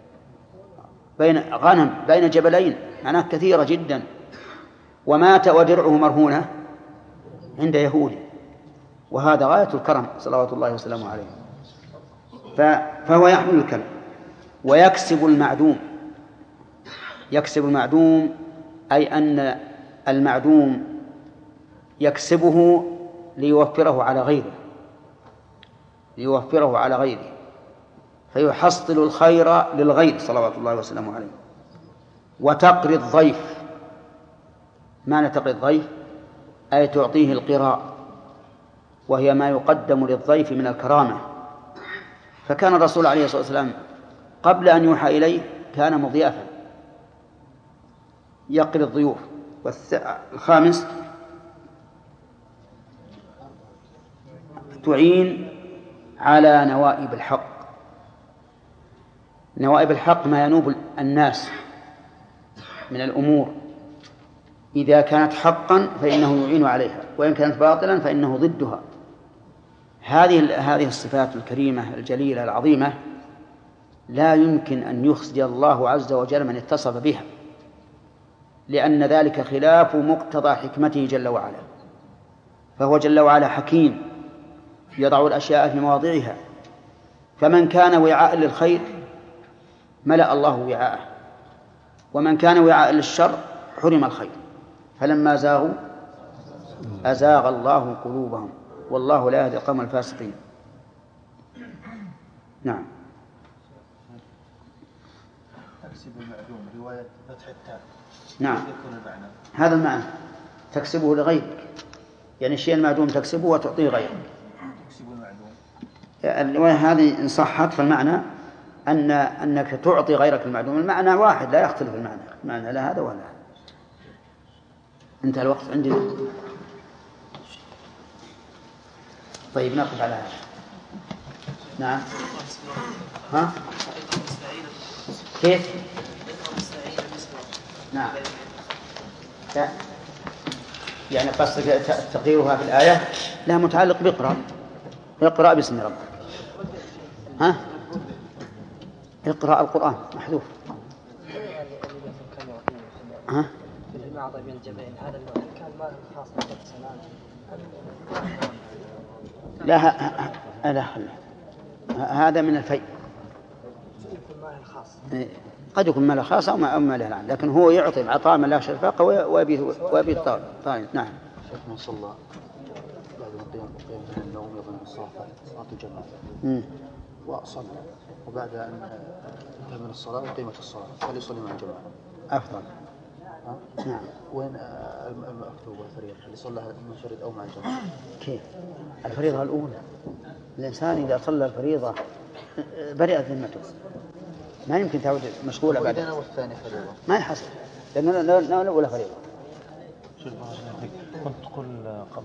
بين جبلين معناه كثيرة جدا، ومات ودرعه مرهونة عند يهودي، وهذا غاية الكرم صلوات الله وسلامه عليه. فهو يحمل الكلب ويكسب المعدوم. يكسب المعدوم أي أن المعدوم يكسبه ليوفره على غيره، ليوفره على غيره، فيحصل الخير للغير صلوات الله وسلامه عليه. وتقري الضيف. معنى تقري الضيف أي تعطيه القراء، وهي ما يقدم للضيف من الكرامة. فكان الرسول عليه الصلاة والسلام قبل أن يوحى إليه كان مضيافا يقري الضيوف. الخامس تعين على نوائب الحق. نوائب الحق ما ينوب الناس من الأمور، إذا كانت حقا فإنه يعين عليها، وإن كانت باطلا فإنه ضدها. هذه الصفات الكريمة الجليلة العظيمة لا يمكن أن يخزي الله عز وجل من اتصف بها، لأن ذلك خلاف مقتضى حكمته جل وعلا. فهو جل وعلا حكيم يضع الأشياء في مواضعها، فمن كان وعاء للخير ملأ الله وعاءه، ومن كان وعاء للشر حرم الخير. فلما زاغوا أزاغ الله قلوبهم والله لا يهدي القوم الفاسقين. نعم. تكسب المعدوم رواية فتح التاء. نعم هذا المعنى، تكسبه لغيرك، يعني الشيء المعدوم تكسبه وتعطيه غيره. تكسب المعدوم الرواية هذه إن صحت فالمعنى أنك تعطي غيرك المعدوم. المعنى واحد لا يختلف المعنى لا هذا ولا هذا. انتهى الوقت عندنا. طيب نقف على هذا. نعم. ها؟ كيف؟ نعم. يعني قصدك تقديرها في الآية لا متعلق بقرأ. اقرأ باسم ربك. ها؟ اقرأ القرآن محذوف. ها؟ أعطى بين الجبلين هذا النوع كان مال خاص بالسنان لا هذا من الفيء قد يكون مال خاص أو مال العام، لكن هو يعطي عطاء من لا يخشى الفاقة ويبيت طالب. نعم. شيخ من صلى بعد ما قيام من النوم يظن الصافة صلاة الجماعة وصلى وبعد أن انتهى من الصلاة وقيمت الصلاة فليصلي مع الجماعة أفضل. نعم. وين المكتوب والفريضة اللي صلى منفرد أو مع الجماعة؟ كيف؟ الفريضة الأولى الإنسان إذا صلى الفريضة برئت ذمته، ما يمكن تعود مشغولة بعد. والثاني فريضة ما يحصل لأنه الأولى فريضة. كنت تقول قبل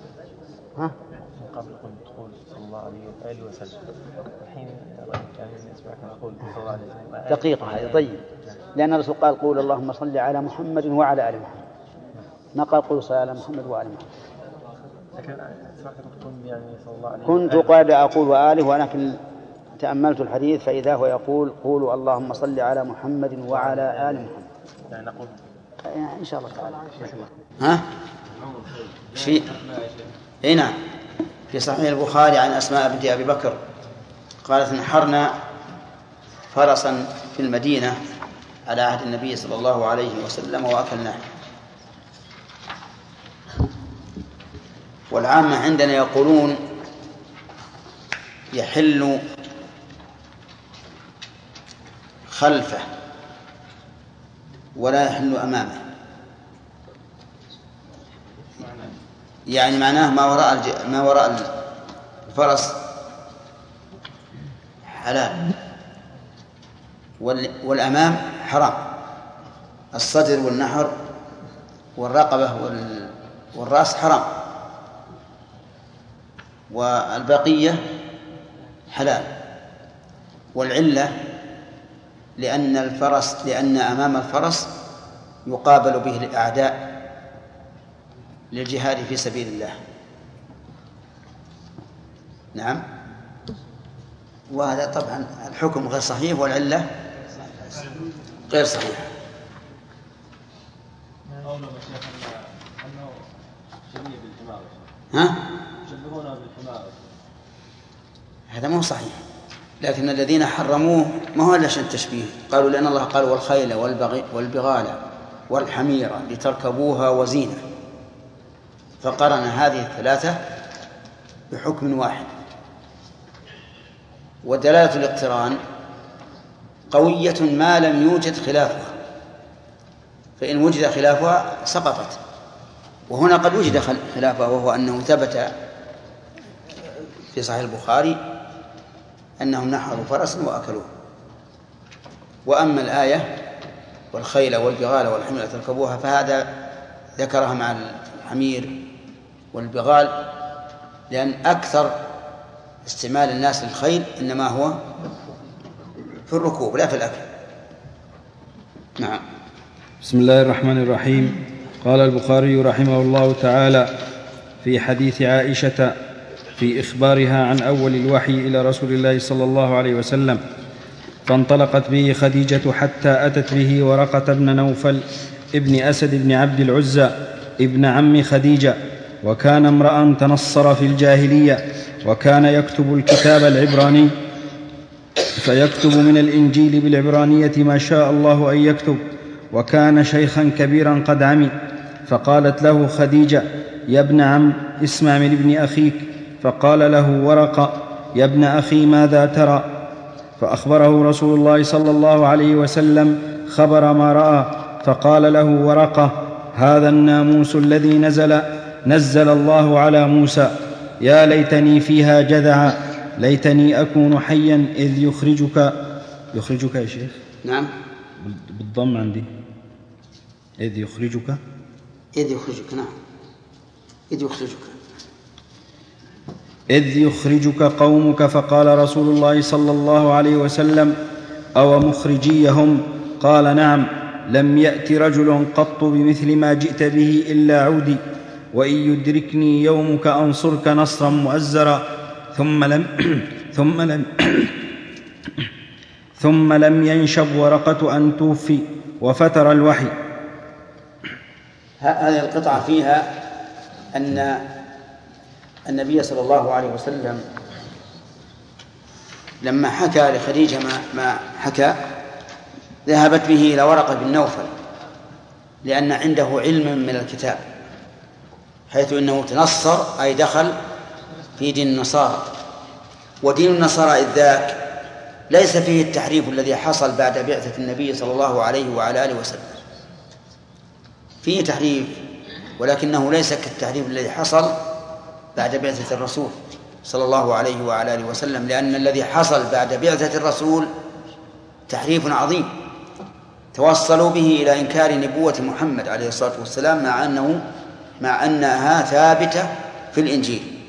كنت تقول صلى الله عليه وآله وسلم، الحين يعني نسمعك نقول صلى الله عليه وسلم دقيقة هذه طيب، لأن الرسول قال قول اللهم صل على محمد وعلى آل محمد، ما قال قول صل على محمد وآل محمد. لكن سمعت تقول يعني صلى الله عليه كنت قاعد أقول وآله، ولكن تأملت الحديث فإذا هو يقول قولوا اللهم صل على محمد وعلى آل محمد. يعني نقول إن شاء الله تعالى. ها؟ شيء؟ نعم. في صحيح البخاري عن أسماء بنت أبي بكر قالت نحرنا فرسا في المدينة على عهد النبي صلى الله عليه وسلم وأكلناه. والعامة عندنا يقولون يحل خلفه ولا يحل أمامه، يعني معناه ما وراء الفرس حلال والأمام حرام، الصدر والنحر والرقبة والرأس حرام، والبقية حلال. والعلة لأن أمام الفرس يقابل به الأعداء للجهاد في سبيل الله. نعم. وهذا طبعا الحكم غير صحيح والعلة غير صحيحة. ها؟ هذا مو صحيح، لكن الذين حرموه ما هو إلا شيء تشبيه، قالوا لأن الله قال والخيل والبغال والحمير لتركبوها وزينة، فقرن هذه الثلاثة بحكم واحد. ودلالة الاقتران قوية ما لم يوجد خلافها، فإن وجد خلافها سقطت. وهنا قد وجد خلافها، وهو أنه ثبت في صحيح البخاري أنهم نحروا فرسا وأكلوه. وأما الآية والخيل والبغال والحمير تركبوها فهذا ذكرها مع الحمير والبغال، لأن أكثر استعمال الناس للخيل إنما هو في الركوب لا في الأكل. نعم. بسم الله الرحمن الرحيم. قال البخاري رحمه الله تعالى في حديث عائشة في إخبارها عن أول الوحي إلى رسول الله صلى الله عليه وسلم: فانطلقت به خديجة حتى أتت به ورقة بن نوفل ابن أسد بن عبد العزى ابن عم خديجة، وكان امرأ تنصر في الجاهلية، وكان يكتب الكتاب العبراني، فيكتب من الإنجيل بالعبرانية ما شاء الله أن يكتب، وكان شيخا كبيرا قد عمي. فقالت له خديجة: يا ابن عم، اسمع من ابن أخيك. فقال له ورقة: يا ابن أخي، ماذا ترى؟ فأخبره رسول الله صلى الله عليه وسلم خبر ما رأى، فقال له ورقة: هذا الناموس الذي نزل الله على موسى، يا ليتني فيها جذعا، ليتني أكون حيا إذ يخرجك يا شيخ. نعم، بالضم عندي إذ يخرجك. نعم، إذ يخرجك قومك. فقال رسول الله صلى الله عليه وسلم: أو مخرجيهم؟ قال: نعم، لم يأت رجل قط بمثل ما جئت به إلا عودي، وإن يدركني يومك أنصرك نصرا مؤزرا. ثم لم ينشب ورقة أن توفي، وفتر الوحي. هذه القطعة فيها أن النبي صلى الله عليه وسلم لما حكى لخديجة ما حكى ذهبت به إلى ورقة بن نوفل لأن عنده علم من الكتاب، حيث إنه تنصر أي دخل في دين النصارى، ودين النصارى إذ ذاك ليس فيه التحريف الذي حصل بعد بعثة النبي صلى الله عليه وعلى آله وسلم، فيه تحريف ولكنه ليس كالتحريف الذي حصل بعد بعثة الرسول صلى الله عليه وعلى آله وسلم، لأن الذي حصل بعد بعثة الرسول تحريف عظيم توصلوا به إلى إنكار نبوة محمد عليه الصلاة والسلام مع أنها ثابتة في الإنجيل.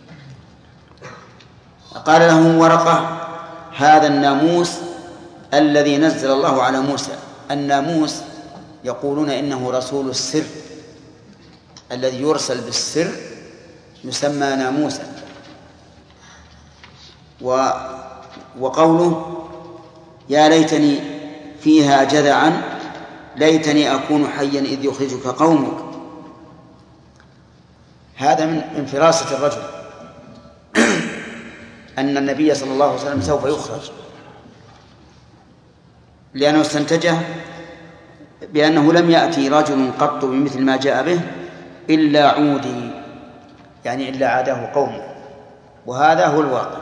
قال له ورقة: هذا الناموس الذي نزل الله على موسى. الناموس يقولون إنه رسول السر، الذي يرسل بالسر يسمى ناموسا. وقوله: يا ليتني فيها جذعا ليتني أكون حيا إذ يخرجك قومك. هذا من فراسة الرجل أن النبي صلى الله عليه وسلم سوف يخرج، لأنه استنتجه بأنه لم يأتي رجل قط بمثل ما جاء به إلا عودي، يعني إلا عاده قومه، وهذا هو الواقع.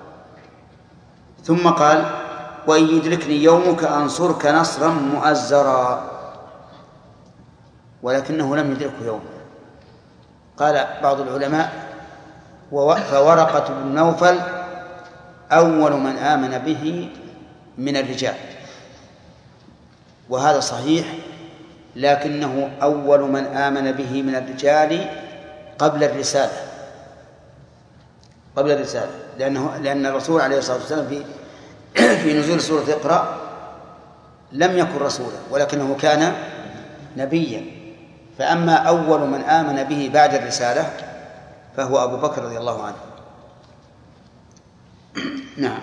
ثم قال: وإن يدركني يومك أنصرك نصرا مؤزرا، ولكنه لم يدركه يوم. قال بعض العلماء: فورقة بن نوفل أول من آمن به من الرجال، وهذا صحيح، لكنه أول من آمن به من الرجال قبل الرسالة، لأن الرسول عليه الصلاة والسلام في نزول سورة اقرأ لم يكن رسولا ولكنه كان نبيا. فأما أول من آمن به بعد الرسالة فهو أبو بكر رضي الله عنه. نعم.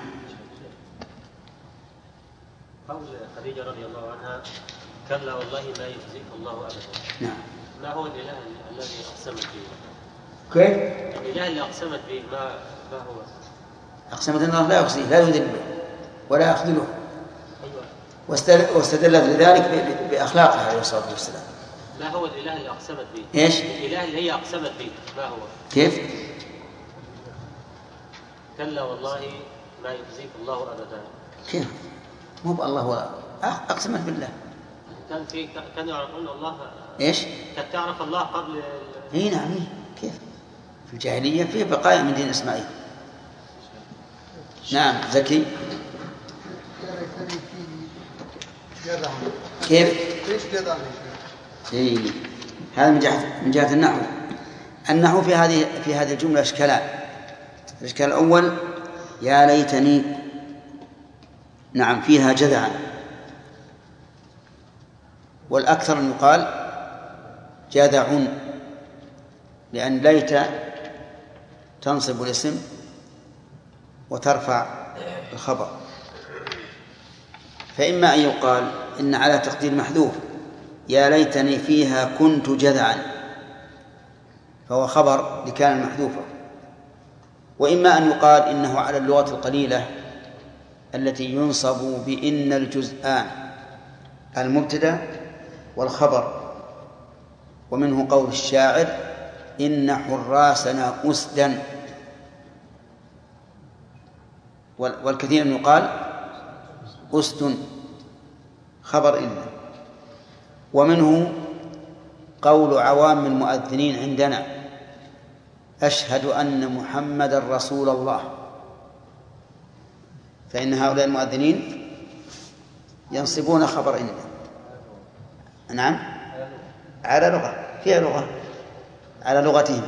قول خديجة رضي الله عنها: كلا والله ما يخزيك الله أبدا. نعم. ما هو الإله الذي أقسمت به؟ كيف؟ الإله اللي أقسمت به ما هو؟ أقسمت أن الله لا يخزيه، لا يذله ولا يخذله. أيوة. واستدلت لذلك بأخلاقها عليه الصلاة والسلام. ما هو الإله اللي أقسمت به؟ إيش؟ الإله اللي هي أقسمت به ما هو؟ كيف؟ كلا والله ما يخزيك الله أبدا. كيف؟ مو بالله، أقسمت بالله. كان يعرفون الله. إيش؟ كانت تعرف الله قبل. إيه نعم. كيف؟ في الجاهلية فيه بقايا من دين إسماعيل. نعم. زكي. كيف؟ ايش جدع؟ إيه. هذا من جهة النحو. النحو في هذه الجملة اشكالان. الاشكال الأول: يا ليتني، نعم، فيها جذعا، والأكثر أن يقال جذع، لأن ليت تنصب الاسم وترفع الخبر. فإما أن يقال إن على تقدير محذوف: يا ليتني فيها كنت جذعا، فهو خبر لكان محذوفا. وإما أن يقال إنه على اللغة القليلة التي ينصب بإن الجزآن، المبتدأ والخبر. ومنه قول الشاعر: إن حراسنا أسدا. والكثير أن يقال أسد خبر إن. ومنه قول عوام المؤذنين عندنا: أشهد أن محمد رسول الله. فإن هؤلاء المؤذنين ينصبون خبر إن. نعم، على لغة، فيها لغة على لغتهم.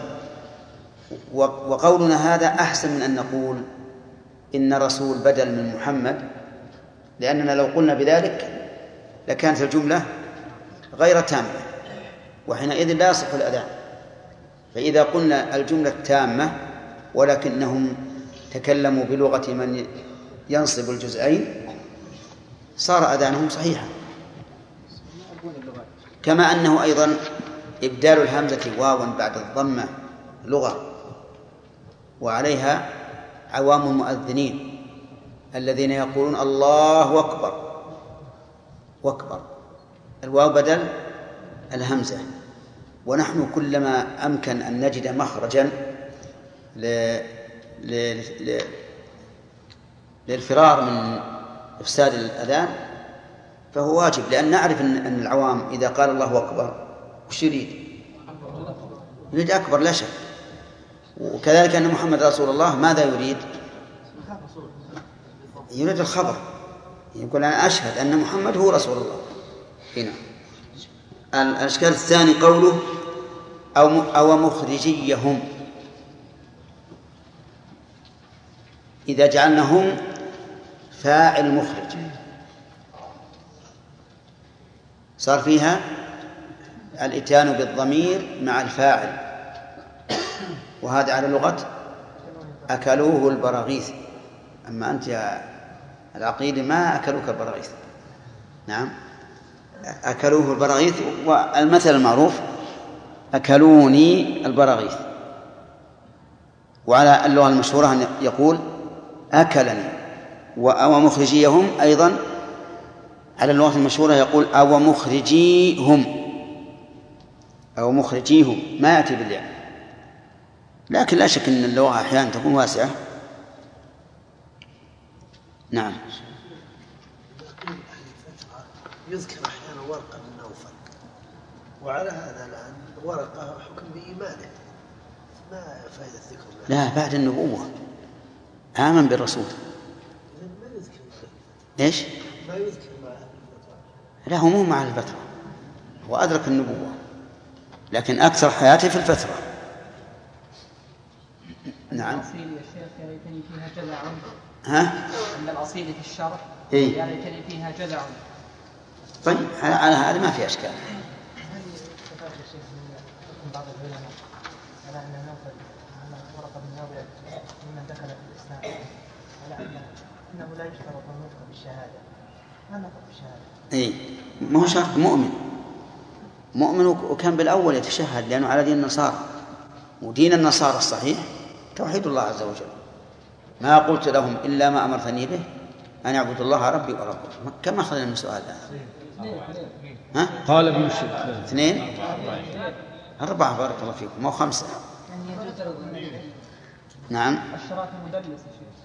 وقولنا هذا أحسن من أن نقول إن رسول بدل من محمد، لأننا لو قلنا بذلك لكانت الجملة غير تامة، وحينئذ لا يصح الأذان. فإذا قلنا الجملة تامة ولكنهم تكلموا بلغة من ينصب الجزئين صار أذانهم صحيحا. كما أنه أيضا إبدال الهمزة واوا بعد الضمة لغة، وعليها عوام المؤذنين الذين يقولون الله أكبر، وأكبر الواو بدل الهمزة. ونحن كلما أمكن أن نجد مخرجا للفرار من إفساد الأذان فهو واجب، لأن نعرف أن العوام إذا قال الله أكبر وش يريد أكبر لا شك. وكذلك أن محمد رسول الله ماذا يريد؟ يريد الخبر، يقول أنا أشهد أن محمد هو رسول الله. هنا الأشكال الثاني قوله أو مخرجيهم، إذا جعلناهم فاعل مخرج صار فيها الإتيان بالضمير مع الفاعل، وهذا على لغة أكلوه البراغيث. أما أنت يا العقيل ما أكلوك البراغيث. نعم أكلوه البراغيث، والمثل المعروف أكلوني البراغيث. وعلى اللغة المشهورة أن يقول أكلني. أو مخرجيهم أيضا على اللغة المشهورة يقول أو مخرجيهم أو مخرجيهم، ما يأتي بالياء. لكن لا شك أن اللغة أحيانا تكون واسعة. نعم. يذكر أحيانا ورقة من نوفل، وعلى هذا الآن ورقة حكم بإيمانه، ما فائدة ذكر؟ لا، بعد النبوة آمن بالرسول. ما يذكر. ليش؟ ما يذكر مع الفترة. لا، هو مو مع الفترة، هو أدرك النبوة لكن أكثر حياته في الفترة. نعم. الأصيل يا شيخ يا ليتني فيها جذع. ها؟ عند الأصيل في الشرح إيه؟ يا ليتني فيها جذع. طيب على هذا ما في أشكال. هل يستفاد يا شيخ من بعض العلماء على أن نوفل على ورقة من نوفل ممن دخل في الإسلام على أنه لا يشترط النطق بالشهادة؟ ما النطق بالشهادة؟ إيه، ما هو شرط مؤمن وكان بالأول يتشهد لأنه على دين النصارى، ودين النصارى الصحيح توحيد الله عز وجل. ما قلت لهم إلا ما أمرتني به أن يعبدوا الله ربي وربكم. كم أخذنا من سؤال ها؟ قال ابن الشيخ 2 4 بارك الله فيكم، مو 5. نعم. الشراط مدلس يا شيخ.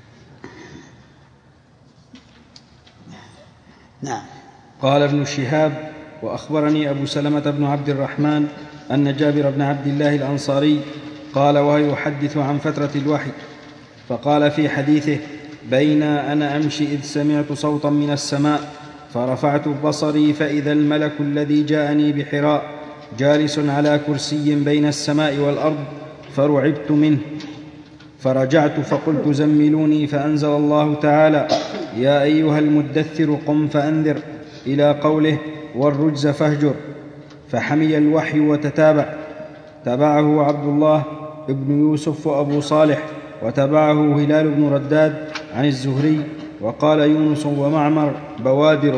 نعم. قال ابن شهاب: وأخبرني أبو سلمة بن عبد الرحمن أن جابر بن عبد الله الأنصاري قال وهو يحدث عن فترة الوحي، فقال في حديثه: بين أنا أمشي إذ سمعت صوتا من السماء فرفعت بصري فإذا الملك الذي جاءني بحراء جالس على كرسي بين السماء والأرض فرعبت منه، فرجعت فقلت زملوني، فأنزل الله تعالى: يا أيها المدثر قم فأنذر، إلى قوله: والرجز فاهجر. فحمي الوحي وتتابع، تبعه عبد الله بن يوسف وأبو صالح، وتبعه هلال بن رداد عن الزهري، وقال يونس ومعمر بوادره.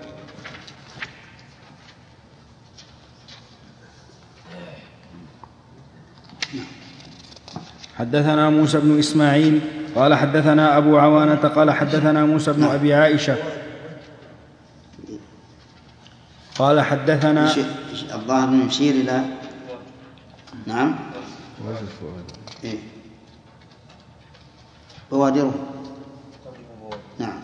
حدثنا موسى بن إسماعيل قال حدثنا أبو عوانة قال حدثنا موسى بن أبي عائشة قال حدثنا الظاهر نشير إلى نعم إيه؟ بوادره. نعم.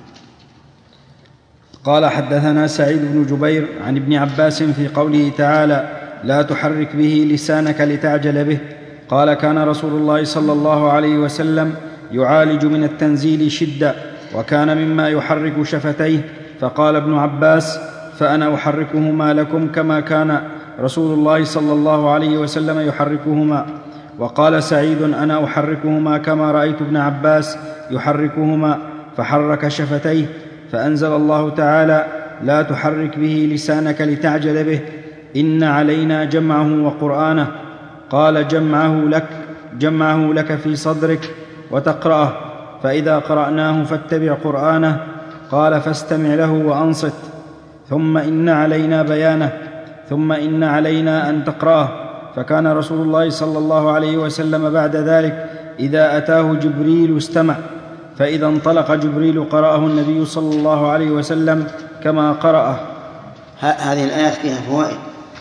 قال حدثنا سعيد بن جبير عن ابن عباس في قوله تعالى: لا تحرك به لسانك لتعجل به. قال: كان رسول الله صلى الله عليه وسلم يعالج من التنزيل شدة، وكان مما يحرك شفتيه. فقال ابن عباس: فأنا أحركهما لكم كما كان رسول الله صلى الله عليه وسلم يحركهما. وقال سعيد: أنا أحركهما كما رأيت ابن عباس يحركهما، فحرك شفتيه. فأنزل الله تعالى: لا تحرك به لسانك لتعجل به، إن علينا جمعه وقرآنه. قال: جمعه لك في صدرك وتقرأه، فإذا قرأناه فاتبع قرآنه. قال: فاستمع له وأنصت، ثم إن علينا بيانه. ثم إن علينا أن تقرأه. فكان رسول الله صلى الله عليه وسلم بعد ذلك إذا أتاه جبريل استمع، فإذا انطلق جبريل قرأه النبي صلى الله عليه وسلم كما قرأه. هذه الآيات فيها فوائد.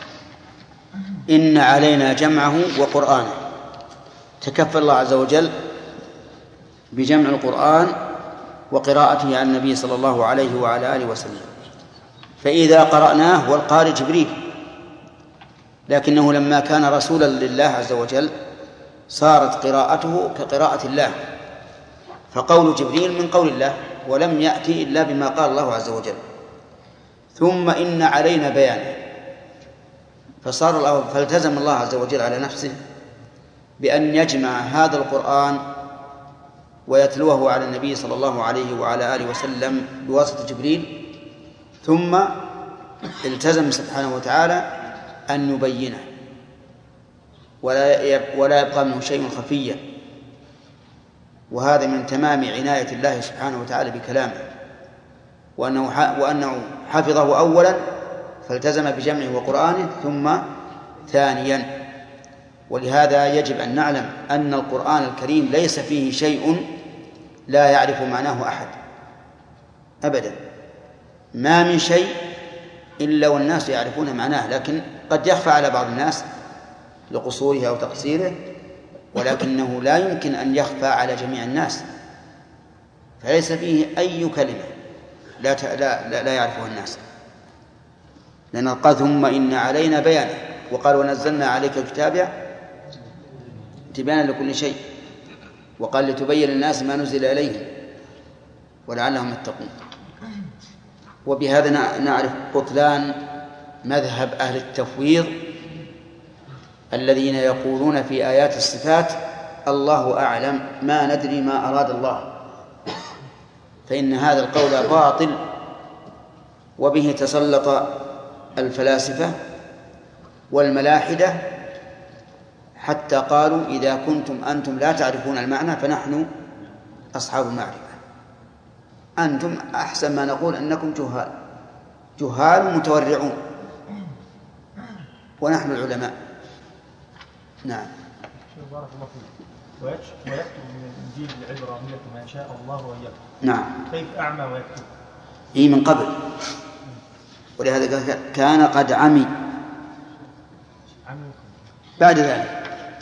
إن علينا جمعه وقرآنه، تكفل الله عز وجل بجمع القرآن وقراءته عن النبي صلى الله عليه وعلى آله وسلم. فإذا قرأناه والقارئ جبريل، لكنه لما كان رسولا لله عز وجل صارت قراءته كقراءة الله، فقول جبريل من قول الله ولم يأتي إلا بما قال الله عز وجل. ثم إن علينا بيانه، فالتزم الله عز وجل على نفسه بأن يجمع هذا القرآن ويتلوه على النبي صلى الله عليه وعلى آله وسلم بواسطة جبريل، ثم التزم سبحانه وتعالى أن يبينه ولا يبقى منه شيء خفيا. وهذا من تمام عناية الله سبحانه وتعالى بكلامه، وأنه حفظه أولا فالتزم بجمعه وقرآنه ثم ثانيا. ولهذا يجب أن نعلم أن القرآن الكريم ليس فيه شيء لا يعرف معناه أحد أبدا، ما من شيء إلا والناس يعرفون معناه، لكن قد يخفى على بعض الناس لقصوره أو تقصيره، ولكنه لا يمكن أن يخفى على جميع الناس. فليس فيه أي كلمة لا يعرفها الناس، لأن قال ثم إن علينا بيانه، وقال ونزلنا عليك الكتاب تبيانا لكل شيء، وقال لتبين الناس ما نزل إليهم ولعلهم يتقون. وبهذا نعرف بطلان مذهب أهل التفويض الذين يقولون في آيات الصفات الله أعلم ما ندري ما أراد الله، فإن هذا القول باطل، وبه تسلط الفلاسفة والملاحدة حتى قالوا إذا كنتم أنتم لا تعرفون المعنى فنحن أصحاب المعرفة. أنتم أحسن ما نقول أنكم جهال متورعون، ونحن العلماء. نعم. بارك الله فيك. ويكتب من الإنجيل العبرة ما يشاء الله وإياكم. نعم. كيف أعمى ويكتب؟ إيه من قبل، ولهذا قال كان قد عمي بعد ذلك.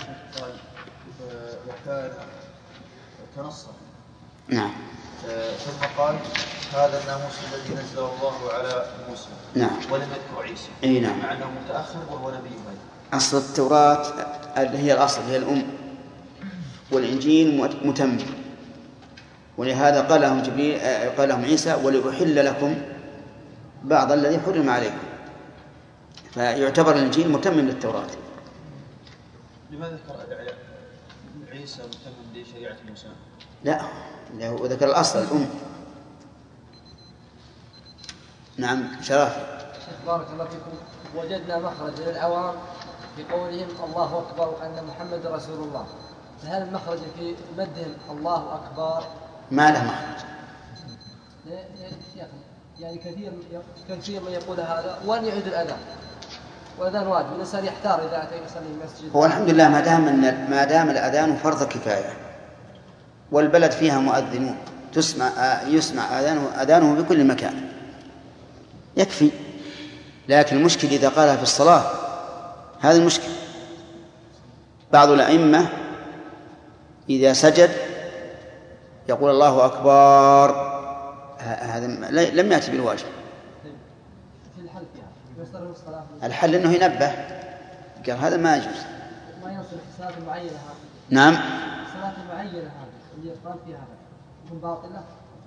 وكان تنصر. نعم. ثم قال هذا الناموس الذي نزله الله على موسى. نعم. ولم يذكر عيسى. اي نعم. مع انه متاخر وهو نبي بعد. اصل التوراة اللي هي الاصل هي الام، والانجيل متمم، ولهذا قال لهم جبريل قال لهم عيسى ولأحل لكم بعض الذي حرم عليكم، فيعتبر الانجيل متمم للتوراة. لماذا ذكر عيسى متمم لشريعة موسى؟ لا، وذكر الأصل الأم. نعم. شرافي. شيخ بارك الله فيكم، وجدنا مخرج للعوام بقولهم الله أكبر وأن محمد رسول الله، فهل المخرج في مدهم الله أكبر ما له مخرج؟ يعني كثير من يقول هذا وأن يعيد الأذان، والأذان واجب، الإنسان يحتار إذا أتى يصلي المسجد. هو الحمد لله ما دام الأذان فرض كفاية والبلد فيها مؤذنون يسمع أذانه بكل مكان يكفي. لكن المشكل إذا قالها في الصلاة، هذا المشكل. بعض الأئمة إذا سجد يقول الله أكبر، هذا لم يأتي بالواجب. الحل أنه ينبه، قال هذا ما يجوز. ما يصل صلاة معينة هذه. نعم. صلاة معينة هذه اللي يقام فيها تكون باطلة.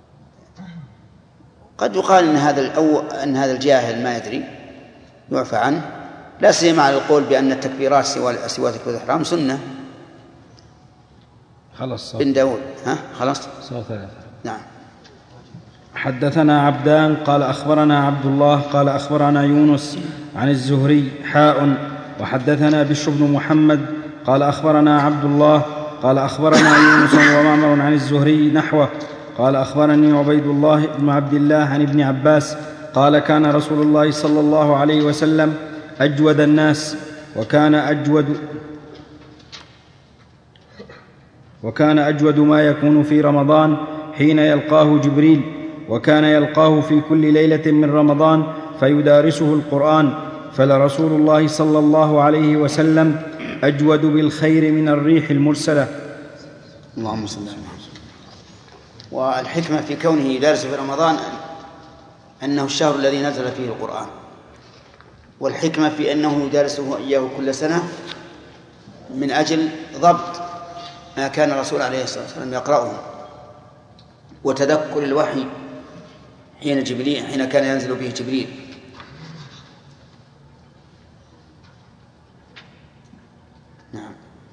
قد يقال أن هذا الجاهل ما يدري يعفى عنه، لا سيما على القول بأن التكبيرات سوى تكبيرة الإحرام سنة. خلاص بن داود. خلاص صوت ثلاثة. نعم. حدثنا عبدان قال أخبرنا عبد الله قال أخبرنا يونس عن الزهري وحدثنا بشر بن محمد قال أخبرنا عبد الله قال أخبرنا يونس ومعمر عن الزهري نحوه قال أخبرني عبيد الله بن عبد الله عن ابن عباس قال كان رسول الله صلى الله عليه وسلم أجود الناس، وكان أجود ما يكون في رمضان حين يلقاه جبريل، وكان يلقاه في كل ليلة من رمضان فيدارسه القرآن، فلرسول الله صلى الله عليه وسلم أجود بالخير من الريح المرسلة. اللهم صل على محمد. والحكمة في كونه يدارس في رمضان أنه الشهر الذي نزل فيه القرآن، والحكمة في أنه يدارسه إياه كل سنة من أجل ضبط ما كان الرسول عليه الصلاة والسلام يقرأه، وتذكر الوحي حين كان ينزل به جبريل. نعم.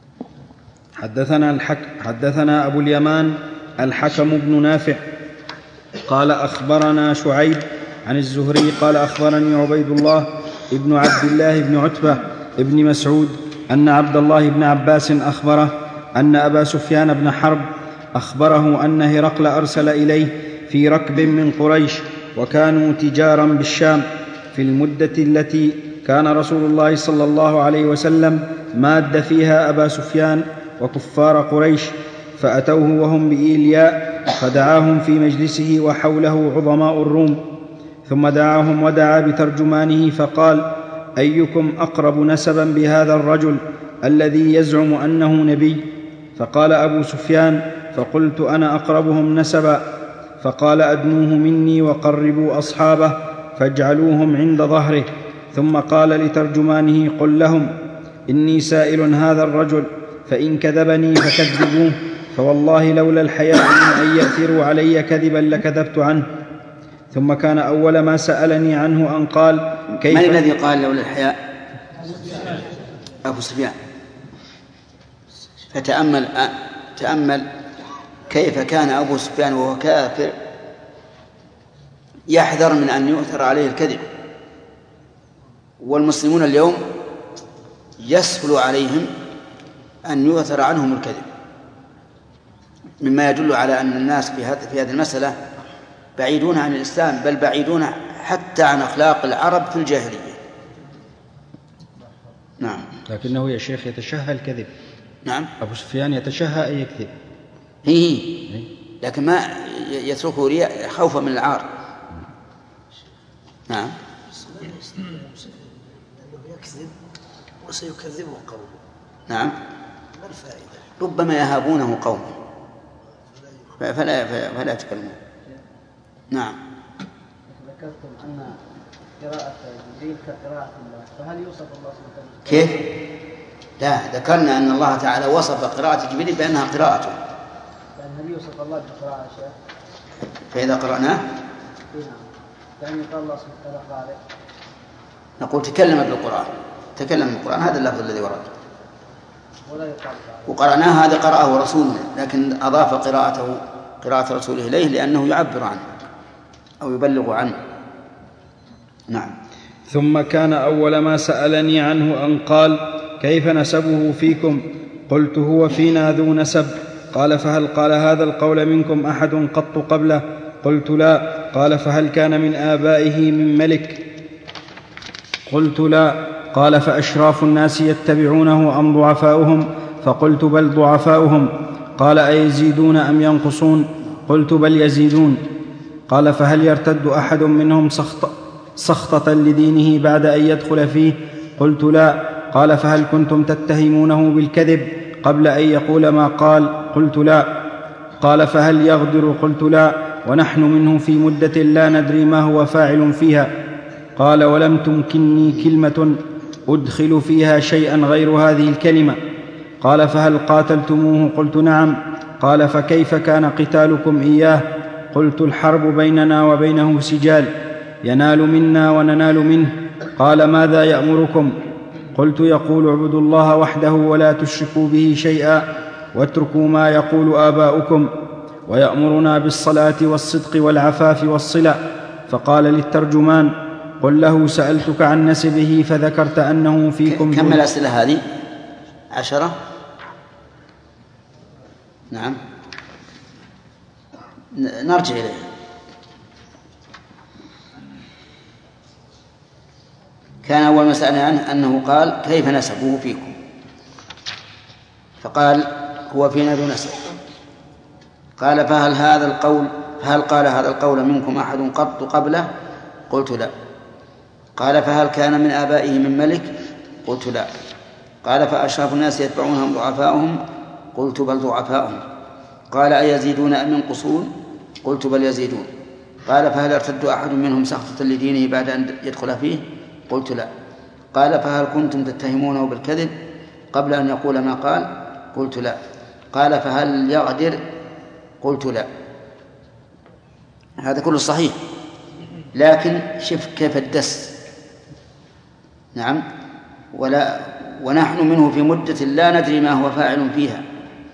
حدثنا أبو اليمان الحكم بن نافع قال أخبرنا شعيب عن الزهري قال أخبرني عبيد الله ابن عبد الله بن عتبة ابن مسعود أن عبد الله بن عباس أخبره أن أبا سفيان بن حرب أخبره أن هرقل أرسل إليه في ركب من قريش، وكانوا تجارا بالشام في المدة التي كان رسول الله صلى الله عليه وسلم ماد فيها أبا سفيان وكفار قريش، فأتوه وهم بإيلياء فدعاهم في مجلسه وحوله عظماء الروم، ثم دعاهم ودعا بترجمانه فقال: أيكم أقرب نسبا بهذا الرجل الذي يزعم أنه نبي؟ فقال أبو سفيان: فقلت أنا أقربهم نسبا. فقال: أدنوه مني وقربوا أصحابه فاجعلوهم عند ظهره. ثم قال لترجمانه: قل لهم إني سائل هذا الرجل، فإن كذبني فكذبوه، فوالله لولا الحياء من أن يأثروا علي كذبا لكذبت عنه. ثم كان أول ما سألني عنه أن قال: كيف؟ من الذي قال لولا الحياء؟ أبو سفيان. فتأمل كيف كان أبو سفيان وهو كافر يحذر من أن يؤثر عليه الكذب، والمسلمون اليوم يسهل عليهم أن يؤثر عنهم الكذب، مما يدل على أن الناس في هذه المسألة بعيدون عن الإسلام، بل بعيدون حتى عن أخلاق العرب في الجاهلية. نعم. لكنه يا شيخ يتشهى الكذب. نعم. أبو سفيان يتشهى أن يكذب. هي. لكن ما يتركه رياء خوفا من العار. نعم. لأنه يكذب وسيكذبه قومه. نعم. ما الفائدة؟ ربما يهابونه قومه فلا يتكلمون. نعم. ذكرتم أن قراءة جبريل كقراءة الله، فهل يوصف الله سبحانه وتعالى؟ كيف؟ لا، ذكرنا أن الله تعالى وصف قراءة جبريل بأنها قراءته. هل يوصف الله بقراءة شيء؟ فإذا قرأناه؟ نعم. يعني قال الله سبحانه وتعالى قارئ. نقول تكلم بالقرآن، تكلم بالقرآن، هذا اللفظ الذي ورد. ولا يقال وقرأناه هذا قرأه رسولنا، لكن أضاف قراءة رسوله إليه لأنه يعبر عنه أو يبلغ عنه. نعم. ثم كان أول ما سألني عنه أن قال: كيف نسبه فيكم؟ قلت: هو فينا ذو نسب. قال: فهل قال هذا القول منكم أحد قط قبله؟ قلت: لا. قال: فهل كان من آبائه من ملك؟ قلت: لا. قال: فأشراف الناس يتبعونه أم ضعفاؤهم؟ فقلت: بل ضعفاؤهم. قال: أيزيدون أم ينقصون؟ قلت: بل يزيدون. قال: فهل يرتد أحد منهم سخطة لدينه بعد أن يدخل فيه؟ قلت: لا. قال: فهل كنتم تتهمونه بالكذب قبل أن يقول ما قال؟ قلت: لا. قال: فهل يغدر؟ قلت: لا، ونحن منه في مدة لا ندري ما هو فاعل فيها. قال: ولم تمكنني كلمة أدخل فيها شيئا غير هذه الكلمة. قال: فهل قاتلتموه؟ قلت: نعم. قال: فكيف كان قتالكم إياه؟ قلت: الحرب بيننا وبينه سجال، ينال منا وننال منه. قال: ماذا يأمركم؟ قلت: يقول: اعبدوا الله وحده ولا تشركوا به شيئا واتركوا ما يقول آباؤكم، ويأمرنا بالصلاة والصدق والعفاف والصلة. فقال للترجمان: قل له سألتك عن نسبه فذكرت أنه فيكم. كم الأسئلة هذه؟ 10. نعم، نرجع إليه. كان أول ما سألنا عنه أنه قال كيف نسبه فيكم، فقال هو فينا ذو نسب. قال فهل قال هذا القول منكم أحد قط قبله؟ قلت لا. قال فهل كان من آبائه من ملك؟ قلت لا. قال فأشراف الناس يتبعونهم ضعفاؤهم؟ قلت بل ضعفاؤهم. قال أيزيدون أم ينقصون؟ قلت بل يزيدون. قال فهل ارتد أحد منهم سخطة لدينه بعد أن يدخل فيه؟ قلت لا. قال فهل كنتم تتهمونه بالكذب قبل أن يقول ما قال؟ قلت لا. قال فهل يغدر؟ قلت لا. هذا كله صحيح، لكن شف كيف الدس. نعم. ونحن منه في مدة لا ندري ما هو فاعل فيها،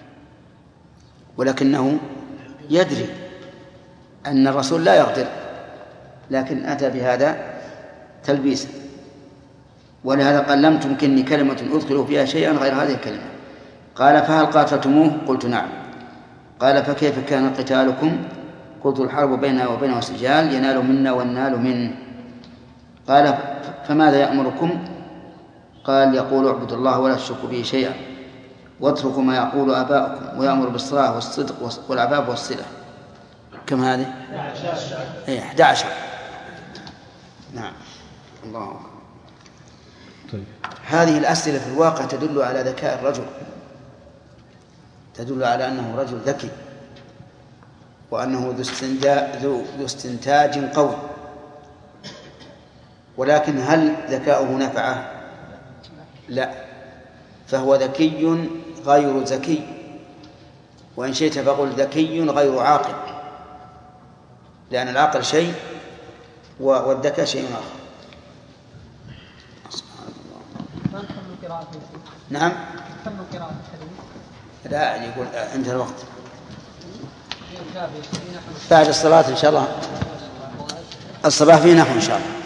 ولكنه يدري أن الرسول لا يغدر، لكن أتى بهذا تلبيسا. ولهذا قال لم تمكنني كلمة أدخل فيها شيئا غير هذه الكلمة. قال فهل قاتلتموه؟ قلت نعم. قال فكيف كان قتالكم؟ قلت الحرب بيننا وبينه سجال ينال منا والنال منه. قال فماذا يأمركم؟ قال يقول اعبدوا الله ولا تشركوا به شيئا واتركوا ما يقول آباؤكم ويأمر بالصلاة والصدق والعفاف والصلة. كم هذه؟ 11. نعم. الله أكبر. طيب. هذه الأسئلة في الواقع تدل على ذكاء الرجل، تدل على أنه رجل ذكي، وأنه ذو استنتاج قوي. ولكن هل ذكاؤه نفعه؟ لا، فهو ذكي غير ذكي، وإن شئت فقل ذكي غير عاقل، لأن العقل شيء والذكاء شيء آخر. نعم. لا يقول انتهى الوقت، بعد الصلاة إن شاء الله. الصباح فيه نحو إن شاء الله.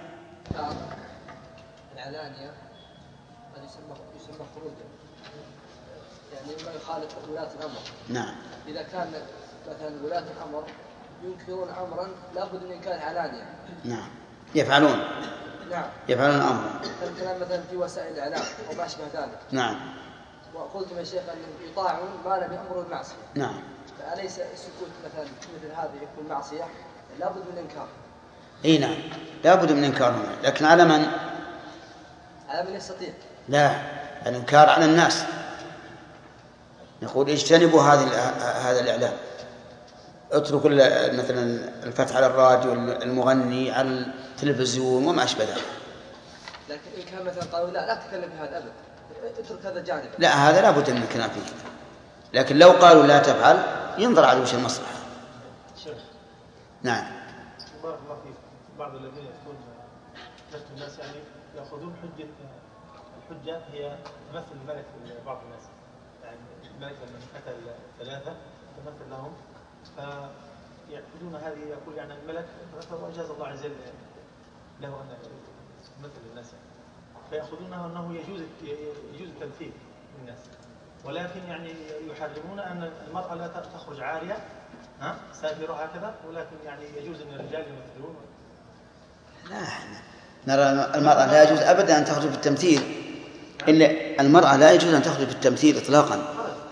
العلانية هذا يسمى خروجا، يعني ما يخالف ولاة الأمر. نعم. إذا كان مثلا ولاة الأمر ينكرون أمرا لابد من إنكاره علانية. نعم. يفعلون. نعم. يفعلون أمرا. الكلام مثلا في وسائل الإعلام أو ما أشبه ذلك. نعم. وقلت يا شيخ أن يطاعون ما لم يأمروا بالمعصية. نعم. فأليس السكوت مثل هذا يكون معصية؟ لابد من إنكار. اي نعم، لابد من إنكارهم، لكن على من؟ على من يستطيع. لا، الإنكار على الناس. نقول اجتنبوا هذا الإعلام، اتركوا مثلا الفتح على الراديو، المغني على التلفزيون وما أشبه ذلك. لكن إن كان مثلا قالوا لا تتكلم بهذا أبدا، اترك هذا الجانب. لا، هذا لابد من الكلام فيه. لكن لو قالوا لا تفعل ينظر على وجه المصلحة. نعم. بارك الله فيك. بعض الذين يفتون الناس يعني يأخذون الحجة هي تمثل الملك لبعض الناس، يعني الملك لما قتل 3 تمثل لهم، فيأخذون هذه يقول يعني الملك وأجاز الله عز وجل له أن يمثل الناس، فيأخذونه أنه يجوز التمثيل للناس، ولكن يعني يحرمون أن المرأة لا تخرج عارية سافروا هكذا، ولكن يعني يجوز أن الرجال يمثلون. لا، نرى المرأة لا يجوز أبدا أن تخرج بالتمثيل، إلا المرأة لا يجوز أن تخرج بالتمثيل إطلاقا،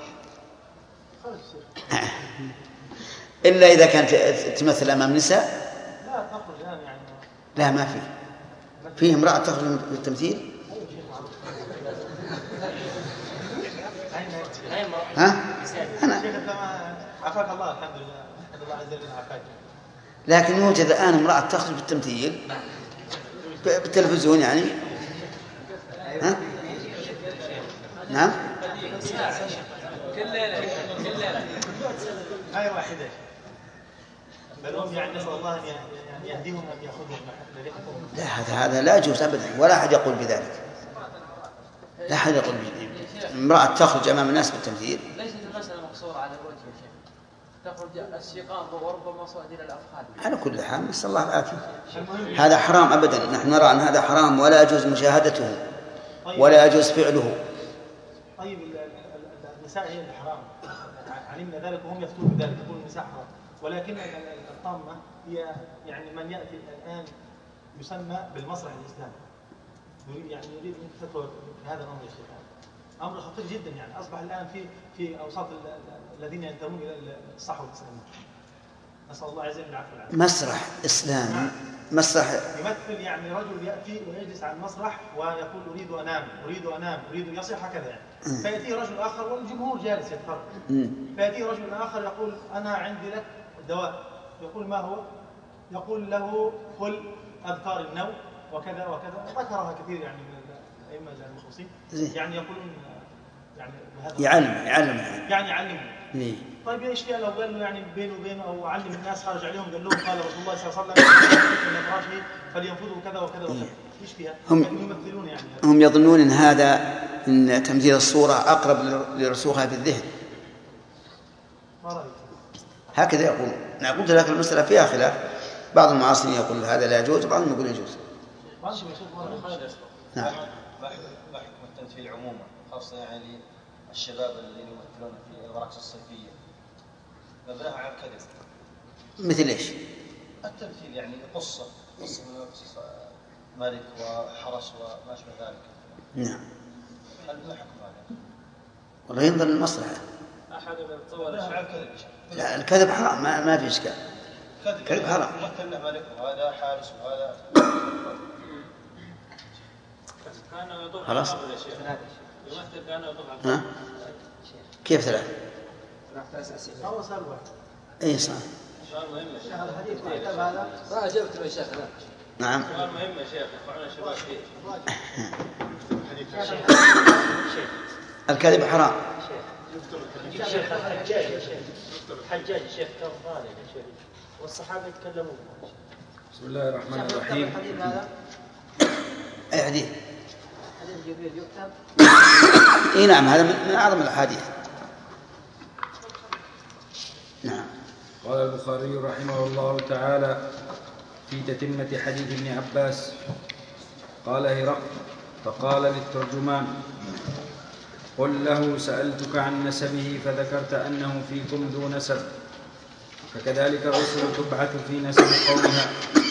إلا إذا كانت تمثل أمام نساء. لا تخرج يعني. لا، ما فيه امرأة تخرج بالتمثيل. أنا عافاك الله. الحمد لله الله عز وجل عافاك. لكن يوجد الآن امرأة تخرج بالتمثيل بالتلفزيون يعني. نعم. كل ليلة هاي واحدة. بل هم يعني نسأل الله أن يهديهم أن يأخذهم. لا، هذا لا يجوز أبدا، ولا أحد يقول بذلك. لا أحد يقول بذلك. امرأة تخرج أمام الناس بالتمثيل. ليست المسألة مقصورة على الوجه يا شيخ، تخرج الشيقان وربما صعد إلى الأفخاذ. على كل حال نسأل الله العافية. هذا حرام أبدا، نحن نرى أن هذا حرام ولا يجوز مشاهدته ولا يجوز فعله. طيب النساء هي الحرام، علمنا ذلك وهم يفتون بذلك، يقول النساء حرام، ولكن الطامة هي يعني من يأتي الآن يسمى بالمسرح الإسلامي، نريد منك فتوى في هذا الامر يا شيخ. امر خطير جدا، يعني اصبح الان في اوساط الذين ينتمون الى الصحوه الاسلاميه. نسال الله عز وجل العفو والعافيه. مسرح اسلامي، مسرح يمثل، يعني رجل ياتي ويجلس على المسرح ويقول اريد انام اريد يصيح هكذا يعني. فياتي رجل اخر والجمهور جالس يتفرج. فياتي رجل اخر يقول انا عندي لك دواء. يقول ما هو؟ يقول له قل اذكار النوم وكذا وكذا. ذكرها كثير يعني من الائمه المخلصين، يعني يقولون يعني بهذا يعلم. طيب ايش فيها لو قال له يعني بينه وبينه او علم الناس، خرج عليهم قال لهم قال رسول الله صلى الله عليه وسلم من فراشه فلينفذوا كذا وكذا وكذا. ايش فيها؟ يمثلون يعني. هم يظنون ان هذا ان تمثيل الصوره اقرب لرسوخها في الذهن. ما رايك؟ هكذا يقول. انا قلت لك المساله فيها خلاف، بعض المعاصرين يقول هذا لا يجوز وبعضهم يقول يجوز. نعم. ما حكم التمثيل عموما، خاصه يعني الشباب الذين يمثلون في المراكز الصيفيه مبناها على الكذب؟ مثل ايش؟ التمثيل يعني قصه من قصص ملك وحرس وما اشبه ذلك. نعم. هل ما حكم هذا؟ والله ينظر للمصلحه. احد من تصور الكذب. لا الكذب حرام، ما في اشكال. كذب حرام. مثل له ملك وهذا حارس وهذا كان يطوف خلاص. يمثل كان يطوف على كيف ثلاث؟ هو سؤال واحد. اي صح. سؤال مهم يا شيخ. الحديث كتب هذا ما أجبت يا شيخ. نعم. سؤال مهم يا شيخ، يرفعون الشباب فيه. الكذب حرام. شيخ الحجاج شيخ كان ظالم يا شيخ، والصحابه يتكلمون. بسم الله الرحمن الرحيم. الحديث هذا اي حديث؟ حديث جبريل يكتب. اي نعم، هذا من اعظم الاحاديث. نعم. قال البخاري رحمه الله تعالى في تتمة حديث ابن عباس: قال هرقل فقال للترجمان: قل له سألتك عن نسبه فذكرت أنه فيكم ذو نسب، فكذلك الرسل تبعث في نسب قومها.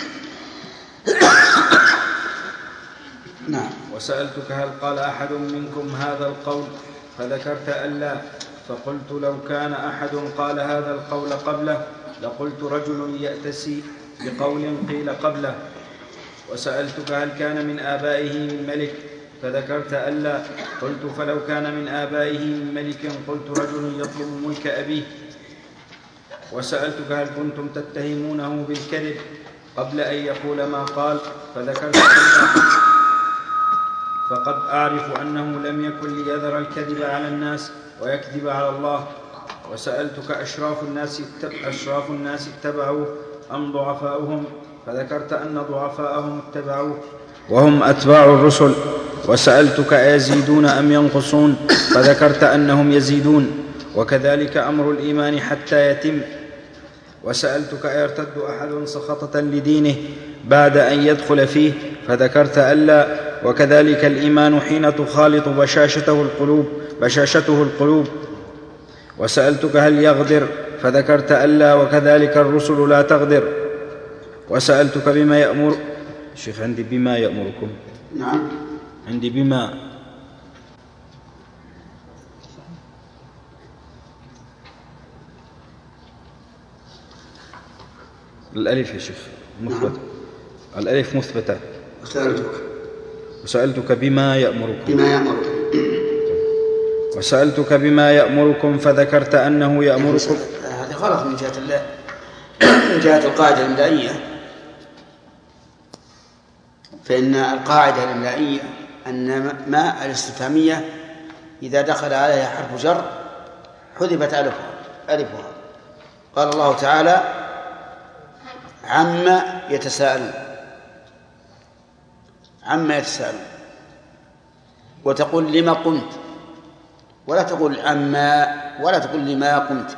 نعم. وسألتك هل قال أحد منكم هذا القول فذكرت ألا، فقلت لو كان أحد قال هذا القول قبله لقلت رجل يأتسي بقول قيل قبله. وسألتك هل كان من آبائه من ملك فذكرت ألا، قلت فلو كان من آبائه من ملك قلت رجل يطلب ملك أبيه. وسألتك هل كنتم تتهمونه بالكذب قبل أن يقول ما قال فذكرت ألا، فقد أعرف أنه لم يكن ليذر الكذب على الناس ويكذب على الله. وسألتك أشراف الناس اتبعوه أم ضعفاؤهم فذكرت أن ضعفاءهم اتبعوه وهم أتباع الرسل. وسألتك أيزيدون أم ينقصون فذكرت أنهم يزيدون، وكذلك أمر الإيمان حتى يتم. وسألتك أيرتد أحد سخطة لدينه بعد أن يدخل فيه فذكرت ألا، وكذلك الإيمان حين تخالط بشاشته القلوب. وسألتك هل يغدر فذكرت ألا، وكذلك الرسل لا تغدر. وسألتك بما يأمر الشيخ عندي بما يأمركم. نعم. عندي بما الألف يا شيخ مثبتة. نعم. الألف مثبتة. وسألتك بما يأمركم. وسألتك بما يأمركم فذكرت أنه يأمركم. هذا غلط من جهة الله، من جهة القاعدة الإملائية. فإن القاعدة الإملائية أن ما الاستفهامية إذا دخل عليها حرف جر حذفت ألفها. قال الله تعالى: عما يتساءلون. وتقول لما قمت، ولا تقول عما، ولا تقول لما قمت.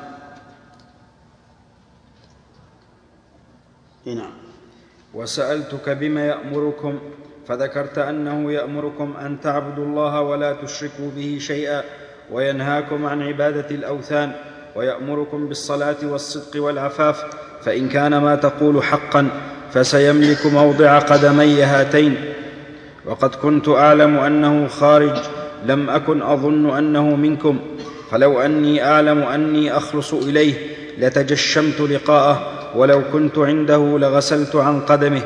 نعم. وسألتك بما يأمركم فذكرت أنه يأمركم أن تعبدوا الله ولا تشركوا به شيئا، وينهاكم عن عبادة الأوثان، ويأمركم بالصلاة والصدق والعفاف، فإن كان ما تقول حقا فسيملك موضع قدمي هاتين. وقد كنت أعلم أنه خارج لم أكن أظن أنه منكم، فلو أني أعلم أني أخلص إليه لتجشمت لقاءه، ولو كنت عنده لغسلت عن قدمه.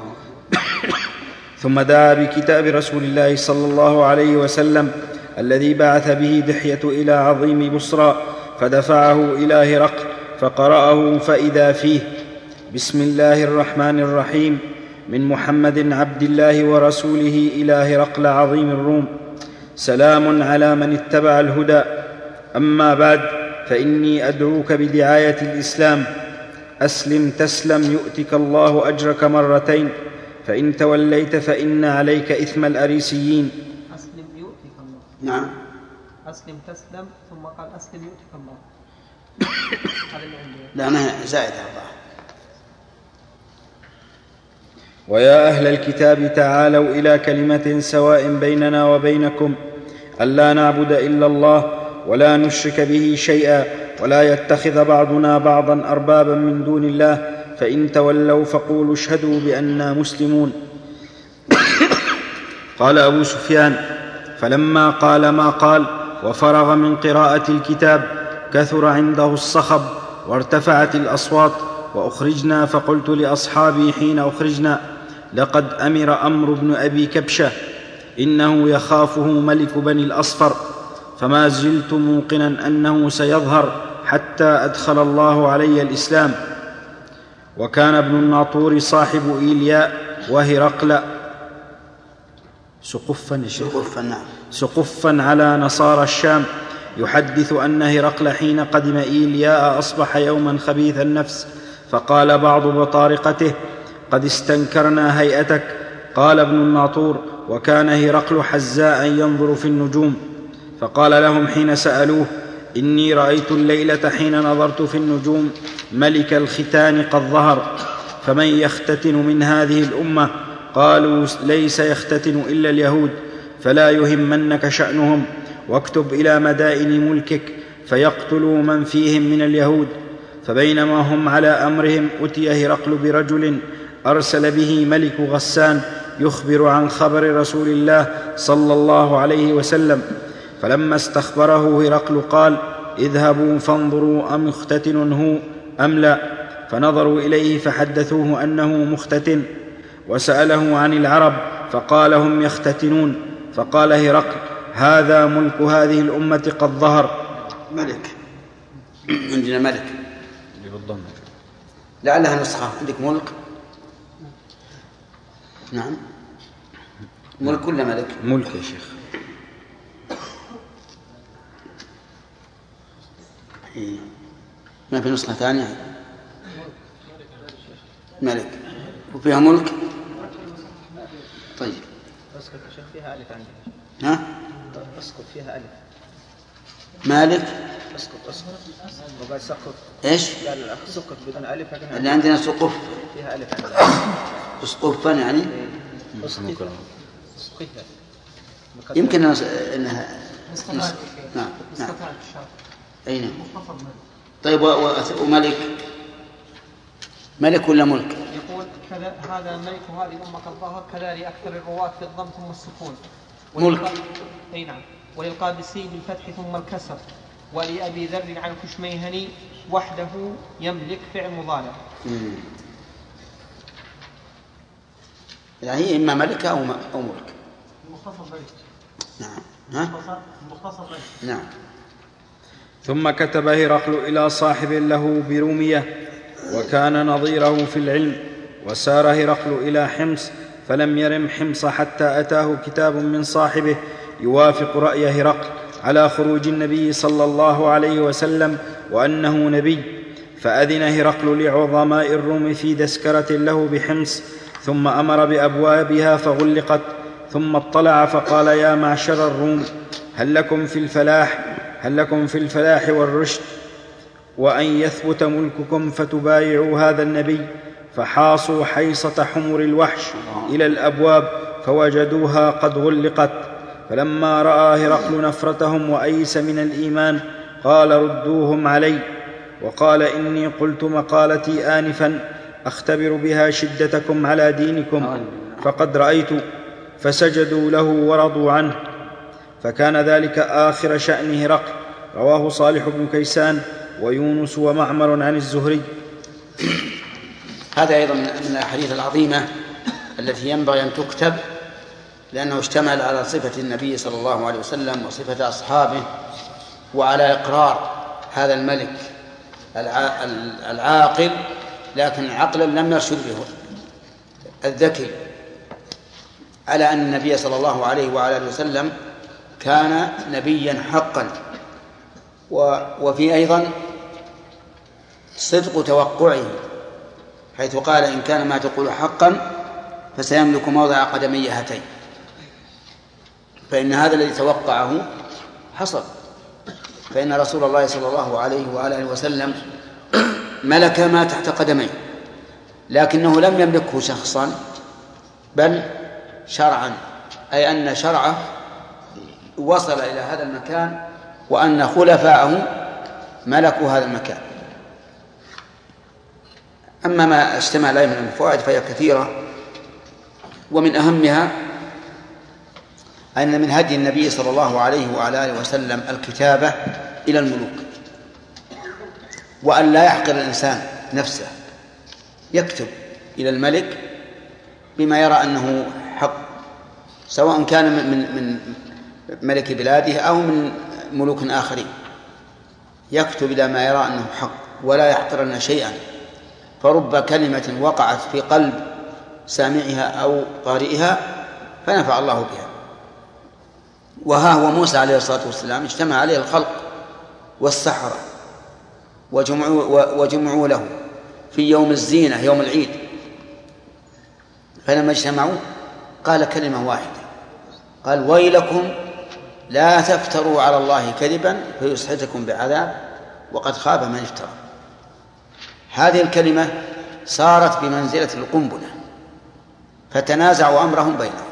ثم دعا بكتاب رسول الله صلى الله عليه وسلم الذي بعث به دحية إلى عظيم بصرى، فدفعه إلى هرقل فقرأه فإذا فيه: بسم الله الرحمن الرحيم، من محمد عبد الله ورسوله إلى هرقل عظيم الروم، سلام على من اتبع الهدى، أما بعد، فإني أدعوك بدعاية الإسلام، أسلم تسلم يؤتك الله أجرك مرتين، فإن توليت فإن عليك إثم الأريسيين. أسلم يؤتك الله. نعم. أسلم تسلم، ثم قال أسلم يؤتك الله. لا، ما زائد الله. ويا أهل الكتاب تعالوا إلى كلمة سواء بيننا وبينكم ألا نعبد إلا الله ولا نشرك به شيئا ولا يتخذ بعضنا بعضا أربابا من دون الله، فإن تولوا فقولوا اشهدوا بأننا مسلمون. قال أبو سفيان: فلما قال ما قال وفرغ من قراءة الكتاب كثر عنده الصخب وارتفعت الأصوات، وأخرجنا، فقلت لأصحابي حين أخرجنا: لقد أمر أمر بن أبي كبشة، إنه يخافه ملك بني الأصفر، فما زلت موقنا أنه سيظهر حتى أدخل الله علي الإسلام. وكان ابن الناطور صاحب إيلياء وهرقل سقفا على نصارى الشام، يحدث أن هرقل حين قدم إيلياء أصبح يوما خبيث النفس، فقال بعض بطارقته: قد استنكرنا هيئتك. قال ابن الناطور: وكان هرقل حزاء ينظر في النجوم، فقال لهم حين سألوه: إني رأيت الليلة حين نظرت في النجوم ملك الختان قد ظهر، فمن يختتن من هذه الأمة؟ قالوا: ليس يختتن إلا اليهود، فلا يهمنك شأنهم، واكتب إلى مدائن ملكك فيقتلوا من فيهم من اليهود. فبينما هم على أمرهم أتي هرقل برجل أرسل به ملك غسان يخبر عن خبر رسول الله صلى الله عليه وسلم، فلما استخبره هرقل قال: اذهبوا فانظروا أم مختتن هو أم لا. فنظروا إليه فحدثوه أنه مختتن، وسأله عن العرب فقال: هم يختتنون. فقال هرقل: هذا ملك هذه الأمة قد ظهر. ملك، عندنا ملك لعلها نسخة. عندك ملك؟ نعم، ملك ولا ملك؟ ملك يا شيخ. ما في نسخة ثانية؟ ملك وفيها ملك. طيب اسكت يا شيخ، فيها ألف عندك. ها؟ اسكت، فيها ألف. مالك؟ اسكت وقال سقط. ايش؟ قال الأخ سقط بدون ألف. اللي عندنا سقف فيها ألف عندك. سقفا يعني؟ يمكن انها نعم. اي نعم. طيب وملك، ملك ولا ملك؟ يقول هذا الملك وهذه الأمة قد ظهر، كذا لأكثر الرواة في الضم ثم السكون. ملك. اي نعم. وللقادسي بالفتح ثم الكسر، ولأبي ذر عن كشميهني وحده يملك فعل مضارع. يعني هي إما ملك أو ملك. مختصر بيت. نعم. ها؟ مختصر بيت. نعم. ثم كتب هرقل إلى صاحب له برومية وكان نظيره في العلم، وسار هرقل إلى حمص، فلم يرم حمص حتى أتاه كتاب من صاحبه يوافق رأي هرقل على خروج النبي صلى الله عليه وسلم وأنه نبي، فأذن هرقل لعظماء الروم في دسكرة له بحمص، ثم أمر بأبوابها فغلقت، ثم اطلع فقال: يا معشر الروم، هل لكم في الفلاح والرشد وأن يثبت ملككم فتبايعوا هذا النبي؟ فحاصوا حيصة حمر الوحش إلى الأبواب فوجدوها قد غلقت. فلما رأى هرقل نفرتهم وأيس من الإيمان قال: ردوهم علي. وقال: إني قلت مقالتي آنفا أختبر بها شدتكم على دينكم، فقد رأيت. فسجدوا له ورضوا عنه، فكان ذلك آخر شأن هرقل. رواه صالح بن كيسان ويونس ومعمر عن الزهري. هذا أيضا من الأحاديث العظيمة التي ينبغي أن تكتب، لأنه اشتمل على صفة النبي صلى الله عليه وسلم وصفة أصحابه، وعلى إقرار هذا الملك العاقل، لكن عقلا لم يرشد به الذكي، على أن النبي صلى الله عليه وعلى آله وسلم كان نبيا حقا. وفي أيضا صدق توقعه، حيث قال: إن كان ما تقول حقا فسيملك موضع قدمي هاتين. فإن هذا الذي توقعه حصل، فإن رسول الله صلى الله عليه وعلى آله وسلم ملك ما تحت قدميه، لكنه لم يملكه شخصا بل شرعا، أي أن شرعه وصل إلى هذا المكان، وأن خلفاءه ملكوا هذا المكان. أما ما اشتمل عليه من الفوائد فهي كثيرة، ومن أهمها أن من هدي النبي صلى الله عليه وعلى آله وسلم الكتابة إلى الملوك، وأن لا يحقر الإنسان نفسه، يكتب إلى الملك بما يرى أنه حق، سواء كان من ملك بلاده أو من ملوك آخرين، يكتب إلى ما يرى أنه حق ولا يحقرن شيئا. فرب كلمة وقعت في قلب سامعها أو قارئها فنفع الله بها. وها هو موسى عليه الصلاة والسلام اجتمع عليه الخلق والسحرة وجمعوا له في يوم الزينة يوم العيد، فلما اجتمعوا قال كلمة واحدة، قال: ويلكم لا تفتروا على الله كذبا فيسحتكم بعذاب وقد خاب من افترى. هذه الكلمة صارت بمنزلة القنبلة، فتنازعوا أمرهم بينهم.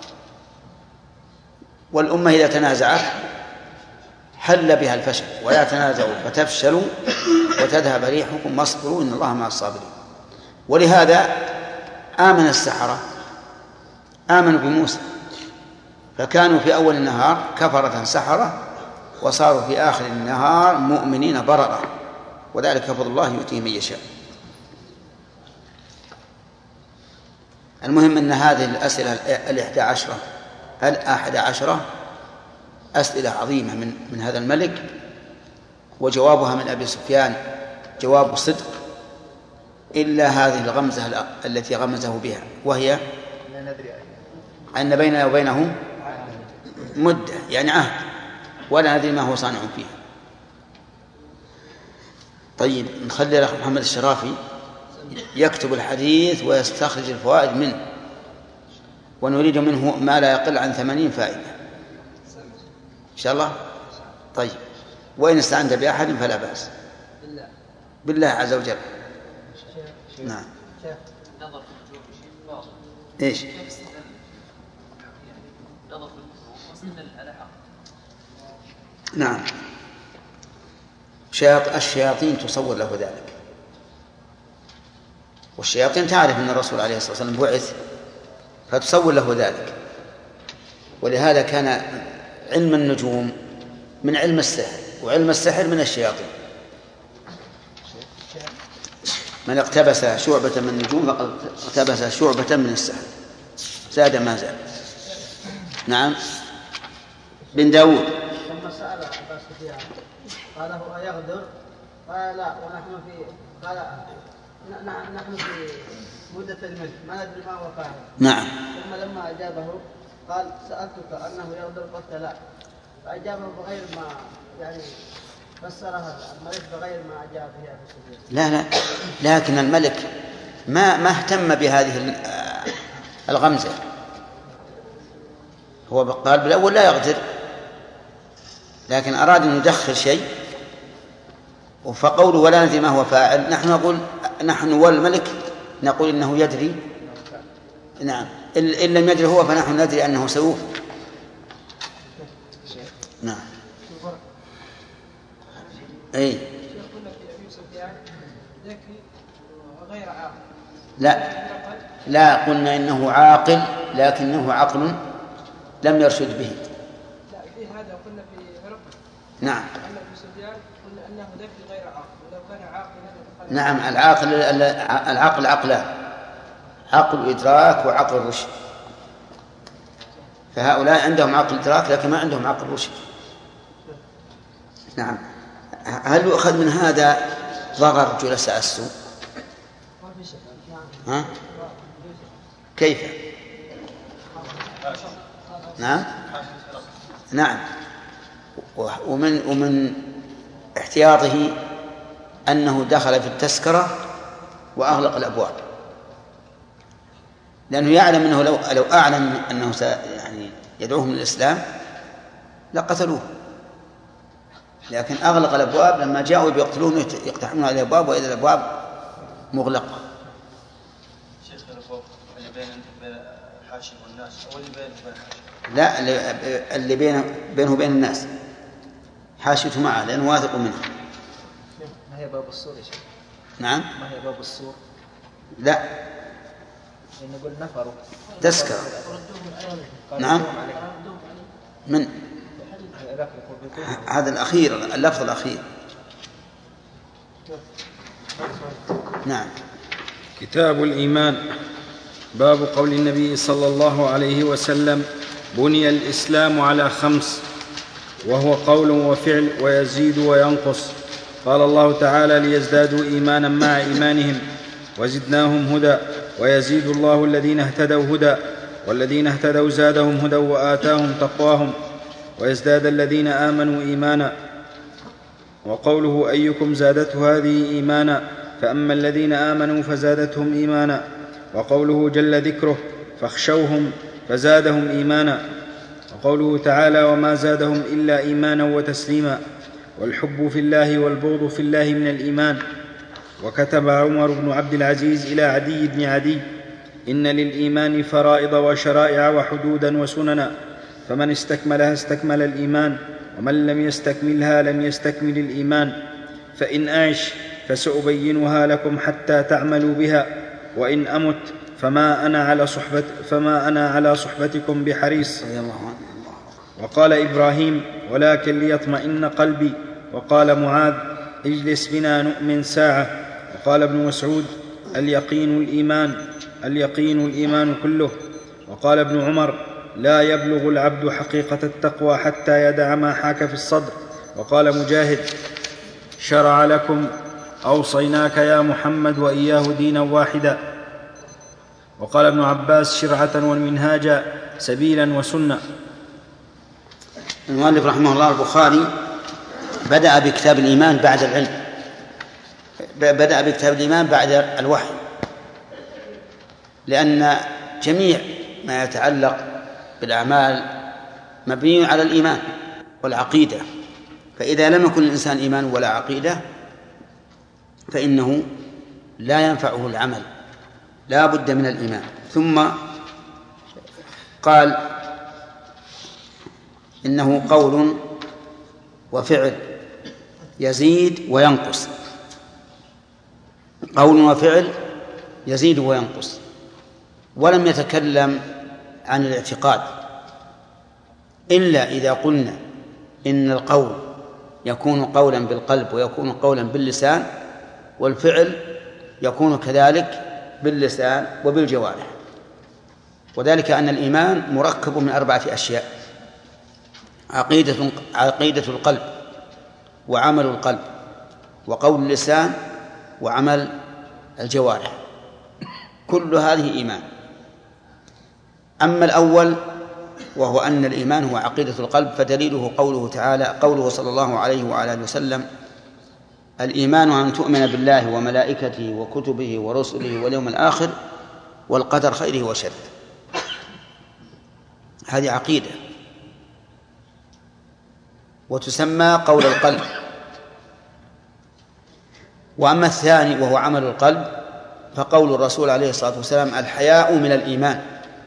والأمة إذا تنازعت حل بها الفشل، ولا تنازعوا فتفشلوا وتذهب ريحكم واصبروا إن الله مع الصابرين. ولهذا آمن السحرة، آمنوا بموسى، فكانوا في أول النهار كفرة سحرة، وصاروا في آخر النهار مؤمنين بررة، وذلك فضل الله يؤتيه من يشاء. المهم أن هذه الأسئلة 11 أسئلة عظيمة من هذا الملك، وجوابها من أبي سفيان جواب صدق، إلا هذه الغمزة التي غمزه بها، وهي أن بيننا وبينه مدة، يعني عهد، ولا ندري ما هو صانع فيها. طيب، نخلي الأخ محمد الشرافي يكتب الحديث ويستخرج الفوائد منه، ونريد منه ما لا يقل عن 80 فائدة إن شاء الله. طيب، وإن استعنت بأحد فلا بأس، بالله عز وجل. نعم. إيش؟ نعم، الشياطين تصور له ذلك، والشياطين تعرف أن الرسول عليه الصلاة والسلام بعث، فتصور له ذلك. ولهذا كان علم النجوم من علم السحر، وعلم السحر من الشياطين. من اقتبس شعبة من النجوم فقد اقتبس شعبة من السحر، زاد ما زاد. نعم. بن داود لما سأل عباس سفيان قال هو يغدر، قال لا، ونحن في قال نحن في مدة الملك ما ندري ما هو فاعل. نعم. ثم لما أجابه قال سألتك أنه يغدر، قلت لا، فأجابه بغير ما يعني فسرها الملك بغير ما أجاب فيها في السبيل. لا، لكن الملك ما اهتم بهذه الغمزة، هو قال بالأول لا يغدر، لكن أراد أن يدخل شيء، فقوله ولا ندري ما هو فاعل، نحن والملك نقول إنه يدري. نعم، إن لم يدري هو فنحن ندري أنه سيوفي. نعم. أي لا، قلنا إنه عاقل لكنه عقل لم يرشد به. لا في هذا قلنا في هرقل. نعم. أما في سفيان قلنا أنه ذكي غير عاقل، ولو كان عاقلا. نعم، العقل عقلان، عقل إدراك وعقل رشد. فهؤلاء عندهم عقل إدراك لكن ما عندهم عقل رشد. نعم. هل يؤخذ من هذا ضرر جلساء السوء؟ ها؟ كيف؟ نعم. نعم. ومن احتياطه أنه دخل في التذكرة وأغلق الأبواب، لأنه يعلم أنه لو أعلم أنه يعني يدعوهم للإسلام لقتلوه، لكن أغلق الأبواب. لما جاءوا بيقتلون يقتحمون على الأبواب وإذا الأبواب مغلقة. شيخ الفوق اللي بين الحاشم والناس أو اللي بين الحاشم؟ لا، اللي بينه وبين الناس حاشته معه لأنه واثق منه. ما هي باب السور يا شيخ؟ نعم. ما هي باب السور؟ لا، نقول نفروا تذكر. نعم. من هذا الأخير، اللفظ الأخير. نعم. كتاب الإيمان. باب قول النبي صلى الله عليه وسلم: بني الإسلام على 5، وهو قول وفعل ويزيد وينقص. قال الله تعالى: ليزدادوا إيمانا مع إيمانهم وزدناهم هدى ويزيد الله الذين اهتدوا هدى والذين اهتدوا زادهم هدى وآتاهم تقواهم ويزداد الذين آمنوا إيمانا. وقوله: أيكم زادته هذه إيمانا، فأما الذين آمنوا فزادتهم إيمانا. وقوله جل ذكره: فاخشوهم فزادهم إيمانا. وقوله تعالى: وما زادهم إلا إيمانا وتسليما. والحب في الله والبغض في الله من الإيمان. وكتب عمر بن عبد العزيز إلى عدي بن عدي: إن للإيمان فرائض وشرائع وحدودا وسننا، فمن استكملها استكمل الإيمان، ومن لم يستكملها لم يستكمل الإيمان. فإن أعش فسأبينها لكم حتى تعملوا بها، وإن أمت فما أنا على صحبتكم بحريص. وقال إبراهيم: ولكن ليطمئن قلبي. وقال معاذ: اجلس بنا نؤمن ساعة. وقال ابن مسعود: اليقين الإيمان كله. وقال ابن عمر: لا يبلغ العبد حقيقة التقوى حتى يدع ما حاك في الصدر. وقال مجاهد: شرع لكم أوصيناك يا محمد وإياه دينا واحدا. وقال ابن عباس: شرعة والمنهاج سبيلا وسنة. المؤلف رحمه الله البخاري بدأ بكتاب الإيمان بعد العلم، بدأ بكتاب الإيمان بعد الوحي، لأن جميع ما يتعلق بالأعمال مبني على الإيمان والعقيدة، فإذا لم يكن الإنسان إيمان ولا عقيدة فإنه لا ينفعه العمل، لا بد من الإيمان. ثم قال: إنه قول وفعل يزيد وينقص. قول وفعل يزيد وينقص، ولم يتكلم عن الاعتقاد إلا إذا قلنا إن القول يكون قولا بالقلب ويكون قولا باللسان، والفعل يكون كذلك باللسان وبالجوارح. وذلك أن الإيمان مركب من 4 أشياء: عقيدة القلب، وعمل القلب، وقول اللسان، وعمل الجوارح، كل هذه إيمان. أما الأول وهو أن الإيمان هو عقيدة القلب فدليله قوله تعالى، قوله صلى الله عليه وعلى آله وسلم: الإيمان أن تؤمن بالله وملائكته وكتبه ورسله واليوم الآخر والقدر خيره وشره. هذه عقيدة وتسمى قول القلب. وأما الثاني وهو عمل القلب فقول الرسول عليه الصلاة والسلام: الحياء من الإيمان.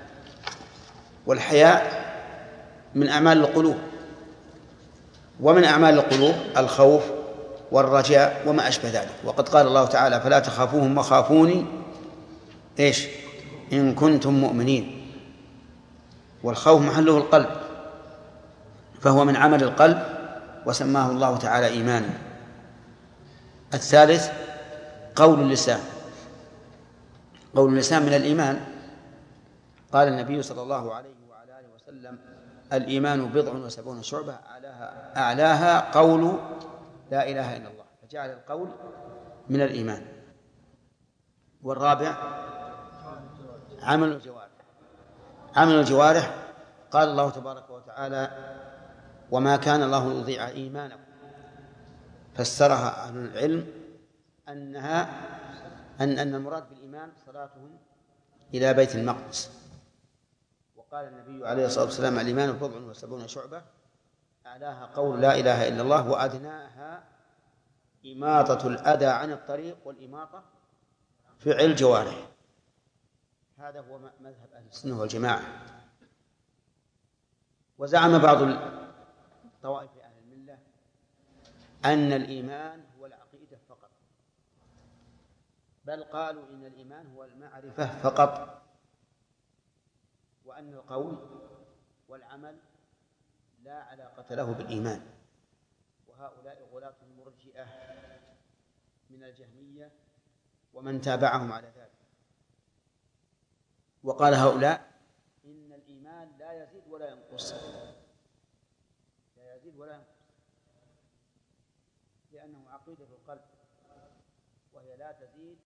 والحياء من أعمال القلوب، ومن أعمال القلوب الخوف والرجاء وما أشبه ذلك. وقد قال الله تعالى: فلا تخافوهم وخافوني إن كنتم مؤمنين. والخوف محله القلب، فهو من عمل القلب وسماه الله تعالى إيمانا. الثالث قول اللسان. قول اللسان من الإيمان. قال النبي صلى الله عليه وعلى آله وسلم: الإيمان 70 شعبة أعلاها قول لا إله إلا الله، فجعل القول من الإيمان. والرابع عمل الجوارح. عمل الجوارح قال الله تبارك وتعالى: وما كان الله ليضيع إيمانكم، فسرها أهل العلم أن المراد بالإيمان صلاتهم إلى بيت المقدس. وقال النبي عليه الصلاة والسلام: الإيمان 70 شعبة أعلاها قول لا إله إلا الله، وأدناها إماطة الأذى عن الطريق، والإماطة فعل الجوارح. هذا هو مذهب أهل السنة والجماعة. وزعم بعض طوائف أهل الملة أن الإيمان هو العقيدة فقط، بل قالوا إن الإيمان هو المعرفة فقط، وأن القول والعمل لا علاقة له بالإيمان. وهؤلاء غلاة المرجئة من الجهمية ومن تابعهم على ذلك. وقال هؤلاء إن الإيمان لا يزيد ولا ينقص، لا يزيد ولا ينقص، لأنه عقيدة القلب، وهي لا تزيد